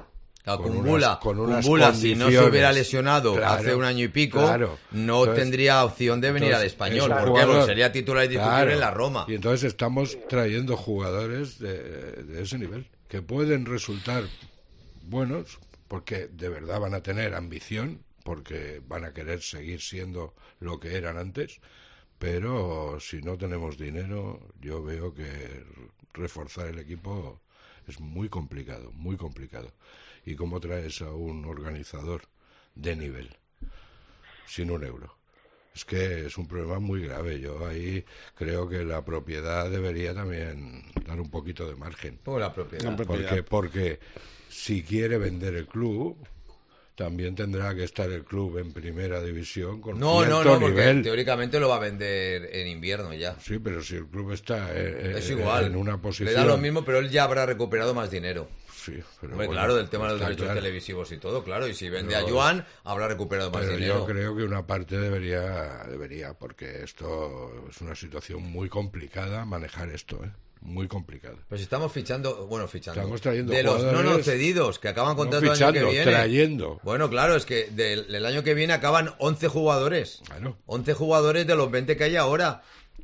La con Kumbula, unas, con unas Kumbula si no se hubiera lesionado claro, hace un año y pico, claro. no Entonces, tendría opción de venir entonces, al Español. es un ¿Por qué? jugador, Porque sería titular indiscutible claro, en la Roma. Y entonces estamos trayendo jugadores de, de ese nivel, que pueden resultar buenos, porque de verdad van a tener ambición, porque van a querer seguir siendo lo que eran antes, pero si no tenemos dinero, yo veo que reforzar el equipo es muy complicado, muy complicado. ¿Y cómo traes a un organizador de nivel sin un euro? Es que es un problema muy grave. Yo ahí creo que la propiedad debería también dar un poquito de margen. ¿Cómo la propiedad? La propiedad. Porque, porque si quiere vender el club, también tendrá que estar el club en primera división con no, cierto no, no, porque nivel. Teóricamente lo va a vender en invierno ya. Sí, pero si el club está eh, es igual. en una posición... Le da lo mismo, pero él ya habrá recuperado más dinero. Sí, pero Hombre, bueno, claro, del tema de los derechos claro. televisivos y todo, claro. Y si vende pero, a Joan, habrá recuperado más pero dinero. Yo creo que una parte debería, debería, porque esto es una situación muy complicada manejar esto, ¿eh? Muy complicado. Pues estamos fichando, bueno, fichando. Estamos trayendo de los jugadores, no, no cedidos, que acaban contrato no fichando, el año que viene. Trayendo. Bueno, claro, es que del, del año que viene acaban once jugadores. Claro. once jugadores de los veinte que hay ahora.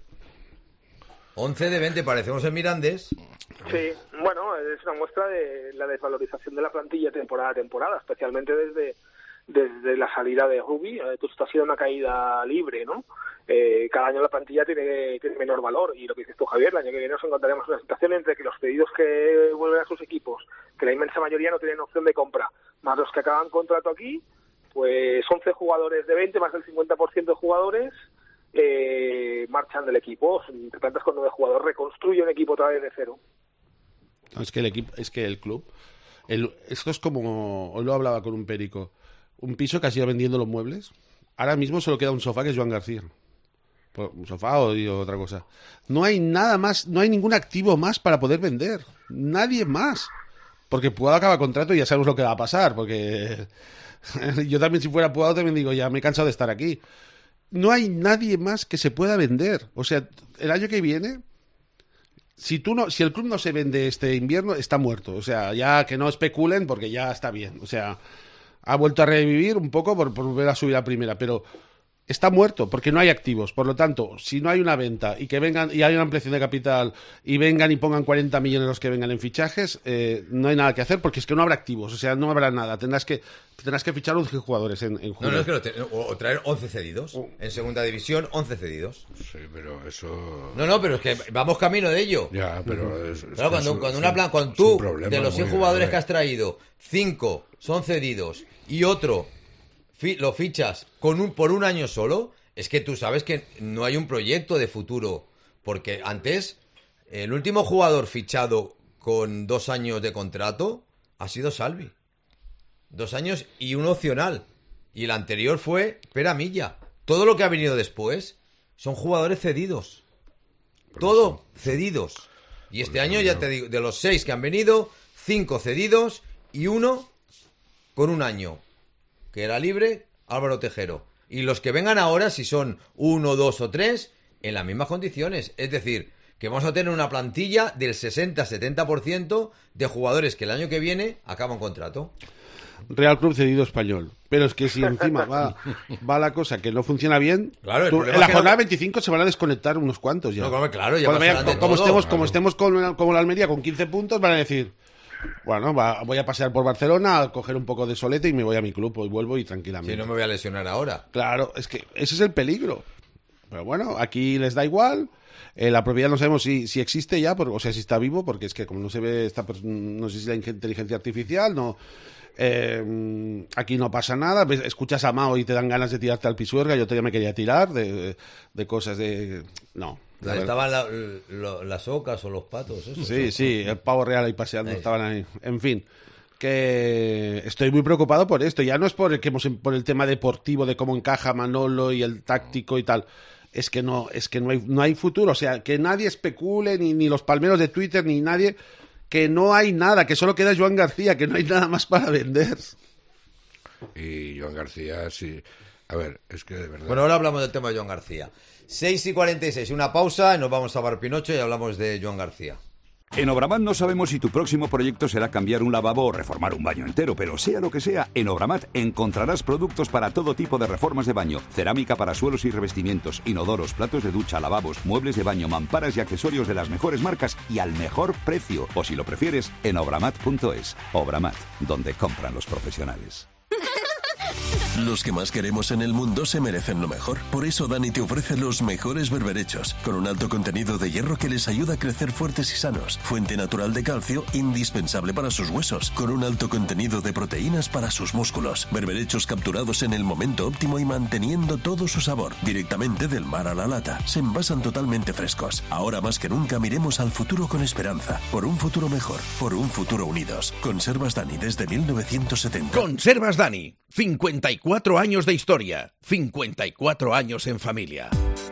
once de veinte, parecemos en Mirandés. Sí, bueno, es una muestra de la desvalorización de la plantilla temporada a temporada, especialmente desde desde la salida de Rubi. Eh, pues esto ha sido una caída libre, ¿no? Eh, cada año la plantilla tiene, tiene menor valor, y lo que dices tú, Javier, el año que viene nos encontraremos en una situación entre que los pedidos que vuelven a sus equipos, que la inmensa mayoría no tienen opción de compra, más los que acaban contrato aquí, pues once jugadores de veinte, más del cincuenta por ciento de jugadores eh, marchan del equipo. Te plantas con nueve jugadores, reconstruye un equipo otra vez de cero. No, es que el equipo, es que el club, el, esto es como, hoy lo hablaba con un perico, un piso que ha ido vendiendo los muebles, ahora mismo solo queda un sofá que es Joan García. Un sofá o digo, otra cosa. No hay nada más, no hay ningún activo más para poder vender. Nadie más. Porque Puado acaba contrato y ya sabemos lo que va a pasar. Porque yo también, si fuera Puado, también digo, ya me he cansado de estar aquí. No hay nadie más que se pueda vender. O sea, el año que viene, si tú no, si el club no se vende este invierno, está muerto. O sea, ya que no especulen porque ya está bien. O sea, ha vuelto a revivir un poco por, por volver a subir a primera, pero está muerto porque no hay activos. Por lo tanto, si no hay una venta y que vengan y hay una ampliación de capital y vengan y pongan cuarenta millones los que vengan en fichajes, eh, no hay nada que hacer porque es que no habrá activos. O sea, no habrá nada. Tendrás que tendrás que fichar once jugadores en, en julio. No, no, es que lo te, o, o traer once cedidos. Oh. En segunda división, once cedidos. Sí, pero eso... No, no, pero es que vamos camino de ello. Ya, pero... Es, claro, cuando, es, cuando, es una un, plan, cuando tú, de los cien jugadores grave. que has traído, cinco son cedidos y otro fi, lo fichas con un, por un año solo... Es que tú sabes que no hay un proyecto de futuro, porque antes el último jugador fichado con dos años de contrato ha sido Salvi. Dos años y un opcional. Y el anterior fue Pera Milla. Todo lo que ha venido después son jugadores cedidos. Todo cedidos. Y este año, ya te digo, de los seis que han venido, cinco cedidos y uno con un año, que era libre, Álvaro Tejero. Y los que vengan ahora, si son uno, dos o tres, en las mismas condiciones. Es decir, que vamos a tener una plantilla del sesenta a setenta por ciento de jugadores que el año que viene acaban contrato. Real Club cedido español. Pero es que si encima va, va la cosa que no funciona bien, claro, tú, en la jornada no... veinticinco se van a desconectar unos cuantos ya. No, claro, ya vayan, como, como todo, estemos, claro. como estemos con, como la Almería con quince puntos, van a decir... Bueno, va, voy a pasear por Barcelona, a coger un poco de solete y me voy a mi club, y vuelvo y tranquilamente. Si no me voy a lesionar ahora. Claro, es que ese es el peligro. Pero bueno, aquí les da igual. Eh, la propiedad no sabemos si, si existe ya, por, o sea, si está vivo, porque es que como no se ve, está, pues, no sé si la inteligencia artificial, no... Eh, aquí no pasa nada. Escuchas a Mao y te dan ganas de tirarte al pisuerga. Yo todavía me quería tirar de, de cosas de... No. Estaban la, la, las ocas o los patos. Eso, sí, eso. sí, el pavo real ahí paseando, ahí. Estaban ahí. En fin, que estoy muy preocupado por esto. Ya no es por el, que hemos, por el tema deportivo de cómo encaja Manolo y el táctico y tal. Es que no, es que no hay, no hay futuro. O sea, que nadie especule, ni, ni los palmeros de Twitter, ni nadie, que no hay nada, que solo queda Joan García, que no hay nada más para vender. Y Joan García, sí. A ver, es que de verdad... Bueno, ahora hablamos del tema de Joan García. seis y cuarenta y seis, una pausa y nos vamos a Bar Pinocho y hablamos de Joan García. En Obramat no sabemos si tu próximo proyecto será cambiar un lavabo o reformar un baño entero, pero sea lo que sea, en Obramat encontrarás productos para todo tipo de reformas de baño, cerámica para suelos y revestimientos, inodoros, platos de ducha, lavabos, muebles de baño, mamparas y accesorios de las mejores marcas y al mejor precio. O si lo prefieres, en obramat punto es. Obramat, donde compran los profesionales. Los que más queremos en el mundo se merecen lo mejor. Por eso Dani te ofrece los mejores berberechos, con un alto contenido de hierro que les ayuda a crecer fuertes y sanos. Fuente natural de calcio, indispensable para sus huesos, con un alto contenido de proteínas para sus músculos. Berberechos capturados en el momento óptimo y manteniendo todo su sabor, directamente del mar a la lata. Se envasan totalmente frescos. Ahora más que nunca miremos al futuro con esperanza. Por un futuro mejor, por un futuro unidos. Conservas Dani desde mil novecientos setenta. Conservas Dani. cincuenta y cuatro años de historia, cincuenta y cuatro años en familia.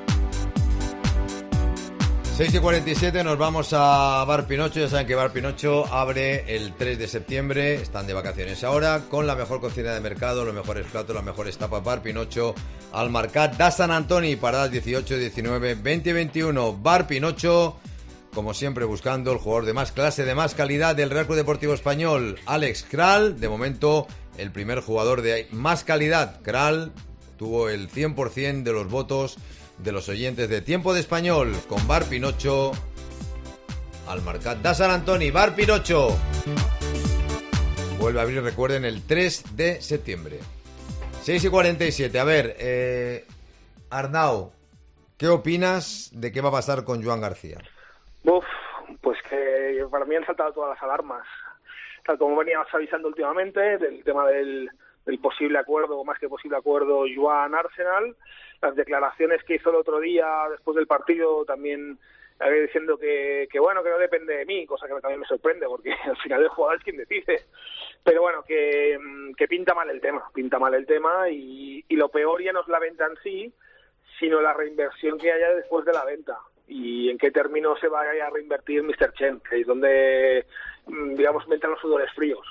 seis y cuarenta y siete, nos vamos a Bar Pinocho. Ya saben que Bar Pinocho abre el tres de septiembre, están de vacaciones ahora, con la mejor cocina de mercado, los mejores platos, las mejores tapas. Bar Pinocho al Marcat da San Antoni, paradas dieciocho, diecinueve, veinte y veintiuno. Bar Pinocho, como siempre, buscando el jugador de más clase, de más calidad del Real Club Deportivo Español, Alex Kral. De momento, el primer jugador de más calidad. Kral tuvo el cien por ciento de los votos de los oyentes de Tiempo de Español, con Bar Pinocho al Marcat da San Antoni. Bar Pinocho vuelve a abrir, recuerden, el tres de septiembre. seis y cuarenta y siete. A ver, eh, Arnau, ¿qué opinas de qué va a pasar con Joan García? Uf, pues que para mí han saltado todas las alarmas. Tal como veníamos avisando últimamente del tema del, del posible acuerdo, o más que posible acuerdo, Joan-Arsenal, las declaraciones que hizo el otro día después del partido también eh, diciendo que, que bueno, que no depende de mí, cosa que también me sorprende porque al final el jugador es quien decide. Pero bueno, que, que pinta mal el tema, pinta mal el tema y, y lo peor ya no es la venta en sí, sino la reinversión que haya después de la venta. Y en qué términos se va a reinvertir míster Chen, que es donde, digamos, entran los sudores fríos.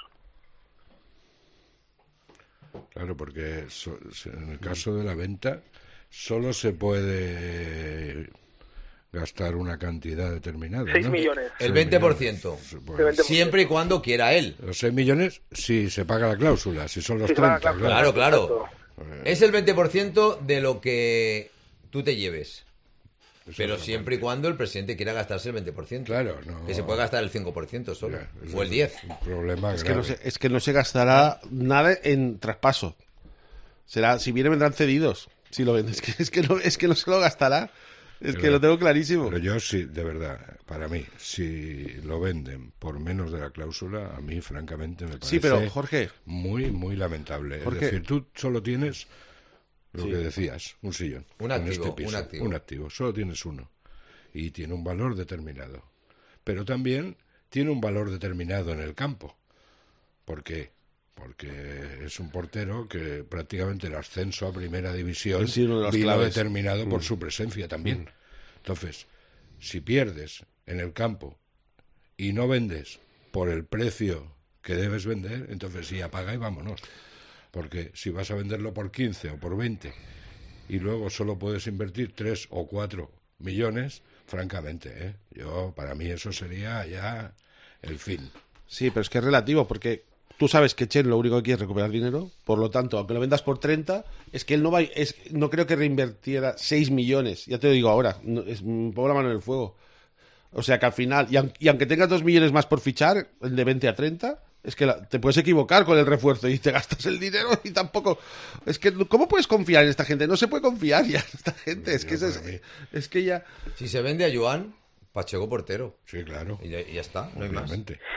Claro, porque so, en el caso de la venta solo se puede gastar una cantidad determinada, seis ¿no? millones. El veinte por ciento. Pues, siempre y cuando quiera él. Los seis millones si se paga la cláusula, si son los si treinta. Claro, claro. claro. Es el veinte por ciento de lo que tú te lleves. Pero siempre y cuando el presidente quiera gastarse el veinte por ciento. Claro, no. Que se puede gastar el cinco por ciento solo. Ya, o el diez por ciento. Un problema es, grave. que no se, es que no se gastará nada en traspaso. Será, si viene, vendrán cedidos. Si lo vendes. Es que, es que, no, es que no se lo gastará. Es pero, que lo tengo clarísimo. Pero yo sí, de verdad, para mí, si lo venden por menos de la cláusula, a mí, francamente, me parece sí, pero, Jorge, muy, muy lamentable. Jorge, es decir, tú solo tienes lo sí. que decías, un sillón. Un activo, en este piso, un activo. Un activo, solo tienes uno. Y tiene un valor determinado. Pero también tiene un valor determinado en el campo. ¿Por qué? Porque es un portero que prácticamente el ascenso a primera división sí, uno de los vino claves. determinado mm. por su presencia también. Mm. Entonces, si pierdes en el campo y no vendes por el precio que debes vender, entonces sí, apaga y vámonos. Porque si vas a venderlo por quince o por veinte y luego solo puedes invertir tres o cuatro millones, francamente, ¿eh? yo para mí eso sería ya el fin. Sí, pero es que es relativo, porque tú sabes que Chen lo único que quiere es recuperar dinero, por lo tanto, aunque lo vendas por treinta, es que él no va, es, no creo que reinvirtiera seis millones, ya te lo digo ahora, no, es, pongo la mano en el fuego. O sea que al final, y, y aunque tengas dos millones más por fichar, el de veinte a treinta, es que la, te puedes equivocar con el refuerzo y te gastas el dinero y tampoco... Es que, ¿cómo puedes confiar en esta gente? No se puede confiar ya en esta gente, es que, es, es, es que ya... Si se vende a Joan, Pacheco portero. Sí, claro. Y ya, y ya está, no hay más.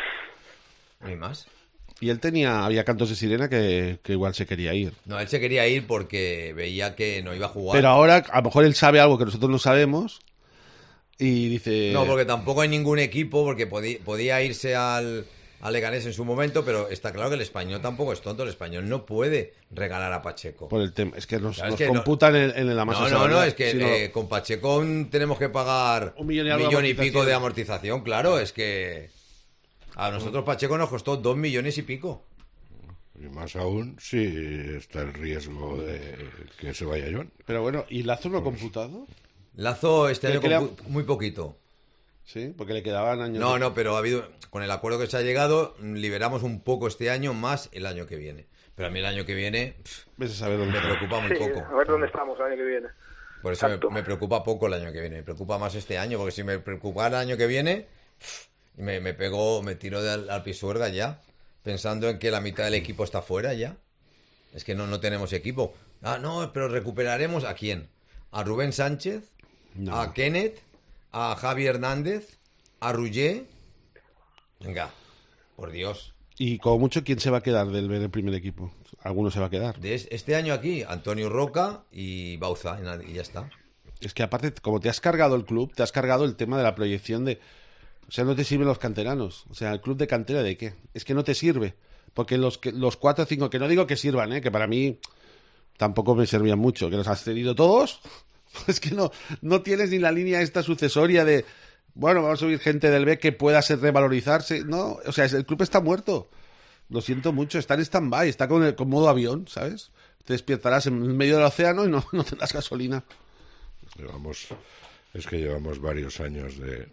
No hay más. Y él tenía, había cantos de sirena que, que igual se quería ir. No, él se quería ir porque veía que no iba a jugar. Pero ahora, a lo mejor él sabe algo que nosotros no sabemos y dice... No, porque tampoco hay ningún equipo, porque podía, podía irse al, al Leganés en su momento, pero está claro que el Español tampoco es tonto. El Español no puede regalar a Pacheco. Por el tema, es que nos, claro, nos es que computan no, en, en la masa No, no, salarial, no, es que sino... eh, con Pacheco tenemos que pagar un millón y, millón millón y pico de amortización, claro, es que a nosotros Pacheco nos costó dos millones y pico. Y más aún si está el riesgo de que se vaya Joan. Pero bueno, ¿y Lazo no ha computado? Lazo este año le ha... muy poquito. Sí, porque le quedaban años. No, de... no, pero ha habido, con el acuerdo que se ha llegado, liberamos un poco este año, más el año que viene. Pero a mí el año que viene pff, Ves a saber dónde me está. preocupa muy Sí, poco. a ver dónde estamos el año que viene. Por eso me, Exacto. me preocupa poco el año que viene. Me preocupa más este año, porque si me preocupara el año que viene, pff, me, me pego, me tiro de al, al pisuerga ya, pensando en que la mitad del equipo está fuera ya. Es que no, no tenemos equipo. Ah, no, pero recuperaremos ¿a quién? ¿A Rubén Sánchez? No. ¿A Kenneth? ¿A Javi Hernández? ¿A Rugger? Venga, por Dios. Y como mucho, ¿quién se va a quedar del, del primer equipo? Alguno se va a quedar. De es- este año aquí, Antonio Roca y Bauza, y nada- y ya está. Es que aparte, como te has cargado el club, te has cargado el tema de la proyección de... O sea, no te sirven los canteranos. O sea, ¿el club de cantera de qué? Es que no te sirve. Porque los, que, los cuatro o cinco, que no digo que sirvan, ¿eh? Que para mí tampoco me servían mucho. Que los has cedido todos. Es que no, no tienes ni la línea esta sucesoria de... Bueno, vamos a subir gente del B que pueda ser revalorizarse. No, o sea, el club está muerto. Lo siento mucho, está en stand-by, está con, el, con modo avión, ¿sabes? Te despiertarás en medio del océano y no, no tendrás gasolina. Llevamos, es que llevamos varios años de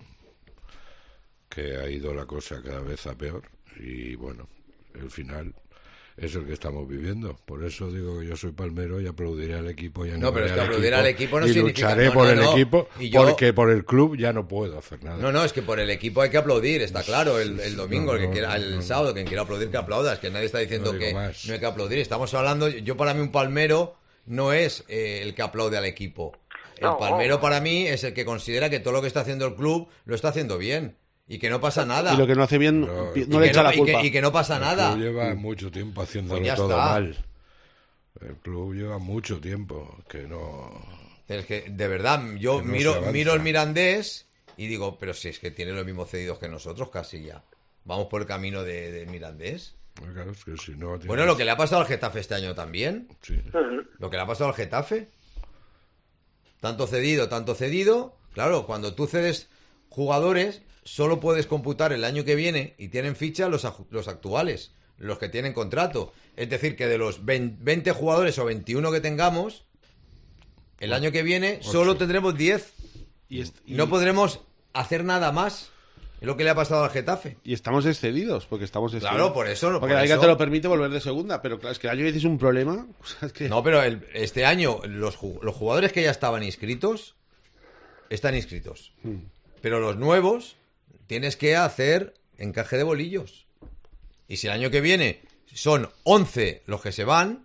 que ha ido la cosa cada vez a peor y bueno, el final es el que estamos viviendo. Por eso digo que yo soy palmero y aplaudiré al equipo y No, pero es que animaré aplaudir al equipo no y significa- lucharé no, por no, el no. equipo Y yo- porque por el club ya no puedo hacer nada. No, no, es que por el equipo hay que aplaudir, está claro, el, el domingo, No, el que no, quiera, no, el no. sábado, quien quiera aplaudir que aplauda, es que nadie está diciendo No digo que más. no hay que aplaudir, estamos hablando, yo para mí un palmero no es eh, el que aplaude al equipo, el No. palmero para mí es el que considera que todo lo que está haciendo el club lo está haciendo bien y que no pasa nada. Y lo que no hace bien, No, pi- y no Y le que echa no- la y que- culpa. y que no pasa El nada. club lleva mucho tiempo haciéndolo Pues ya todo está. mal. El club lleva mucho tiempo que no... Es que, de verdad, yo Que no se miro, avanza. miro el Mirandés y digo, pero si es que tiene los mismos cedidos que nosotros casi ya. Vamos por el camino de, de Mirandés. Claro, es que si no tienes- Bueno, lo que le ha pasado al Getafe este año también. Sí. Ujú. Lo que le ha pasado al Getafe. Tanto cedido, tanto cedido. Claro, cuando tú cedes jugadores, solo puedes computar el año que viene y tienen ficha los, aju- los actuales, los que tienen contrato. Es decir, que de los veinte jugadores o veintiuno que tengamos, el año que viene solo tendremos diez. Y, est- y- No podremos hacer nada más. Es lo que le ha pasado al Getafe. y estamos excedidos, porque estamos excedidos. Claro, por eso. Porque por la liga eso- te lo permite volver de segunda, pero claro, es que el año que dices un problema. O sea, es que... No, pero el- este año los, ju- los jugadores que ya estaban inscritos están inscritos. Hmm. Pero los nuevos tienes que hacer encaje de bolillos. Y si el año que viene son once los que se van,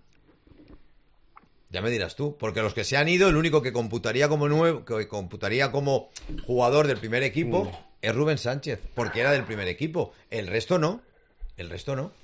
ya me dirás tú. Porque los que se han ido, el único que computaría como nuevo, que computaría como jugador del primer equipo es Rubén Sánchez. Porque era del primer equipo. El resto no. El resto no.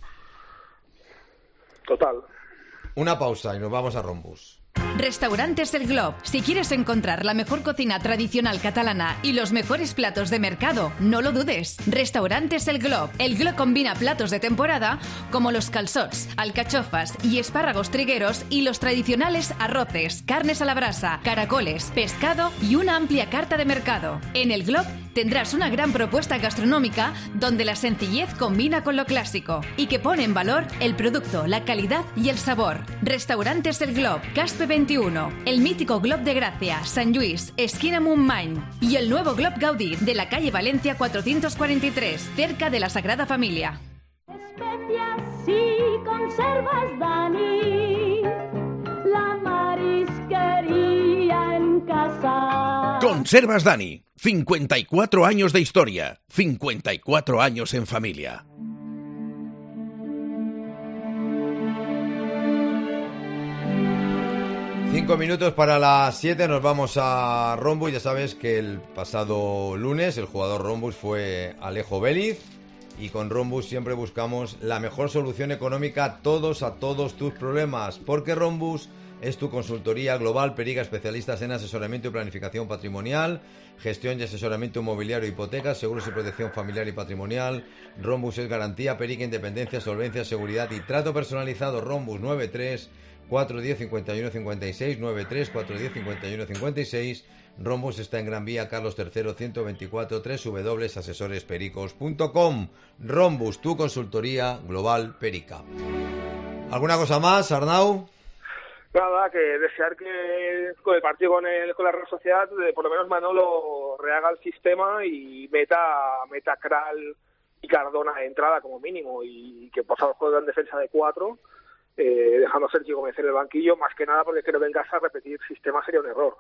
Total. Una pausa y nos vamos a Rombus. Restaurantes El Glob. Si quieres encontrar la mejor cocina tradicional catalana y los mejores platos de mercado, no lo dudes. Restaurantes El Glob. El Glob combina platos de temporada como los calçots, alcachofas y espárragos trigueros y los tradicionales arroces, carnes a la brasa, caracoles, pescado y una amplia carta de mercado. En El Glob tendrás una gran propuesta gastronómica donde la sencillez combina con lo clásico y que pone en valor el producto, la calidad y el sabor. Restaurantes El Glob, Caspe veintiuno, el mítico Glob de Gracia, San Luis, esquina Montmany y el nuevo Glob Gaudí de la calle Valencia cuatrocientos cuarenta y tres, cerca de la Sagrada Familia. Especias y conservas, Dani. La marisquería en casa. Conservas Dani. cincuenta y cuatro años de historia. cincuenta y cuatro años en familia. Cinco minutos para las siete, nos vamos a Rombus. Ya sabes que el pasado lunes el jugador Rombus fue Alejo Vélez y con Rombus siempre buscamos la mejor solución económica a todos, a todos tus problemas, porque Rombus es tu consultoría global, Perica, especialistas en asesoramiento y planificación patrimonial, gestión y asesoramiento inmobiliario, hipotecas, seguros y protección familiar y patrimonial. Rombus es garantía, Perica, independencia, solvencia, seguridad y trato personalizado. Rombus nueve tres cuatro uno cero cincuenta y uno cincuenta y seis, nueve tres cuatro uno cero cincuenta y uno cincuenta y seis. Rombus está en Gran Vía Carlos tercero ciento veinticuatro, doble u doble u doble u punto asesores pericos punto com. Rombus, tu consultoría global Perica. ¿Alguna cosa más, Arnau? Nada, que desear que con el partido con, el, con la Real Sociedad, eh, por lo menos Manolo rehaga el sistema y meta, meta Kral y Cardona de entrada como mínimo, y que por favor juegue en defensa de cuatro, eh, dejando a Sergio Gómez en el banquillo, más que nada porque creo que en casa repetir sistema sería un error.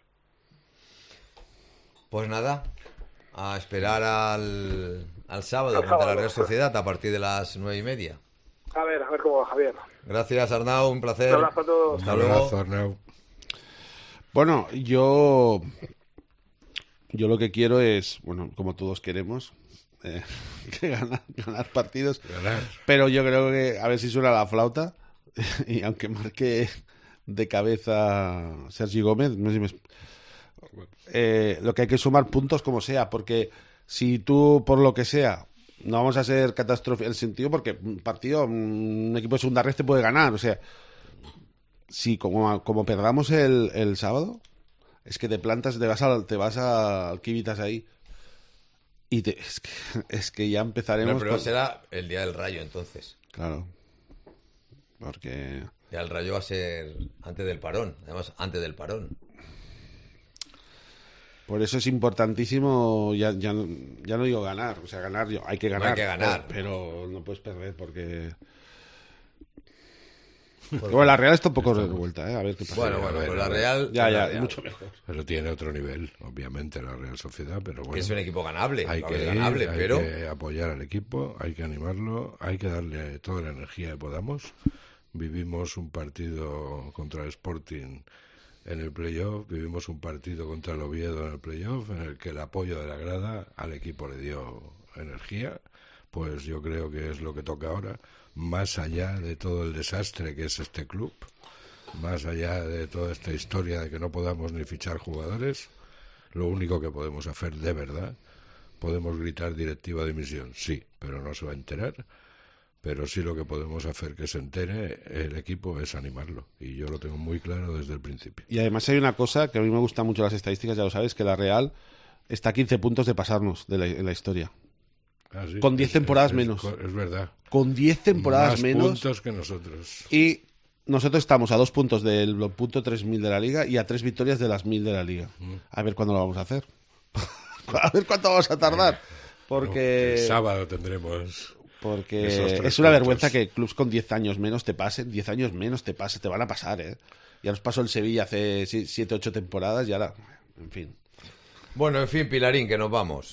Pues nada, a esperar al, al sábado Al contra sábado, la Real Sociedad a partir de las nueve y media. A ver, a ver cómo va Javier. Gracias, Arnau, un placer. Un abrazo a todos. Hasta Un luego. abrazo, Arnau. Bueno, yo yo lo que quiero es, bueno, como todos queremos, eh, que ganar, ganar partidos. Ganar. Pero yo creo que a ver si suena la flauta y aunque marque de cabeza Sergi Gómez, no sé si me... eh, lo que hay que sumar puntos como sea, porque si tú, por lo que sea, no vamos a ser catástrofe en el sentido, porque un partido, un equipo de segunda red te puede ganar, o sea, si como, como perdamos el, el sábado, es que te plantas, te vas a, te vas a Alquivitas ahí y te, es, que, es que ya empezaremos. No, pero con... será el día del Rayo, entonces. Claro, porque Ya el Rayo va a ser antes del parón, además antes del parón. por eso es importantísimo, ya, ya, ya no digo ganar, o sea, ganar, yo, hay que ganar, hay que ganar. Pero, pero no puedes perder porque... Porque- Bueno, la Real está un poco revuelta, ¿eh? A ver qué pasa. Bueno, a bueno, ver, pero a la ver. Real... Ya, la ya, Real, mucho mejor. Pero tiene otro nivel, obviamente, la Real Sociedad, pero bueno. que es un equipo ganable, Hay va a que, haber ir, ganable, hay pero... que apoyar al equipo, hay que animarlo, hay que darle toda la energía que podamos. Vivimos un partido contra el Sporting en el playoff, vivimos un partido contra el Oviedo en el playoff, en el que el apoyo de la grada al equipo le dio energía. Pues yo creo que es lo que toca ahora, más allá de todo el desastre que es este club, más allá de toda esta historia de que no podamos ni fichar jugadores. Lo único que podemos hacer de verdad, podemos gritar directiva de dimisión, sí, pero no se va a enterar. Pero sí lo que podemos hacer que se entere el equipo es animarlo. Y yo lo tengo muy claro desde el principio. Y además hay una cosa que a mí me gustan mucho las estadísticas, ya lo sabes, que la Real está a quince puntos de pasarnos de la, en la historia. Ah, sí, Con diez es- temporadas es- menos. Es verdad. Con diez temporadas Más menos. puntos que nosotros. Y nosotros estamos a dos puntos del punto tres mil de la Liga y a tres victorias de las mil de la Liga. A ver cuándo lo vamos a hacer. A ver cuánto vamos a tardar. Porque... El sábado tendremos... Porque esos tres es una puntos. vergüenza que clubs con diez años menos te pasen, diez años menos te pasen, te van a pasar, ¿eh? Ya nos pasó el Sevilla hace siete ocho temporadas y ahora, en fin. Bueno, en fin, Pilarín, que nos vamos.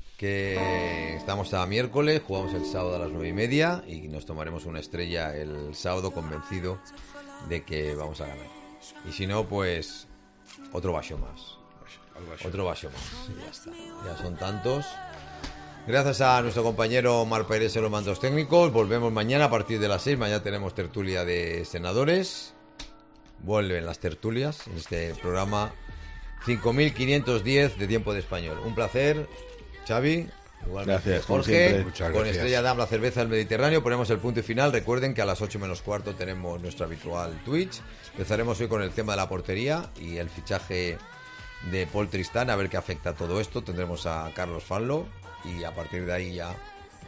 Que estamos a miércoles, jugamos el sábado a las nueve y media y nos tomaremos una estrella el sábado convencido de que vamos a ganar. Y si no, pues otro vaso más. Otro vaso más. Y ya está. Ya son tantos. Gracias a nuestro compañero Mar Pérez en los mandos técnicos. Volvemos mañana a partir de las seis. Mañana tenemos tertulia de senadores. Vuelven las tertulias en este programa cinco mil quinientos diez de Tiempo de Español. Un placer, Xavi. Igualmente, Gracias, como Jorge. siempre. Muchas Con gracias. Estrella Damm, la cerveza del Mediterráneo. Ponemos el punto y final. Recuerden que a las ocho menos cuarto tenemos nuestro habitual Twitch. Empezaremos hoy con el tema de la portería y el fichaje de Paul Tristán. A ver qué afecta a todo esto. Tendremos a Carlos Fanlo. Y a partir de ahí ya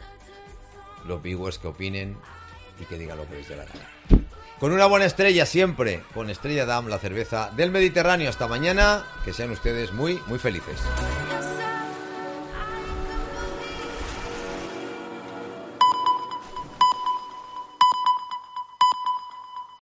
los viewers que opinen y que digan lo que les dé la gana. Con una buena estrella siempre, con Estrella Damm, la cerveza del Mediterráneo. Hasta mañana, que sean ustedes muy, muy felices.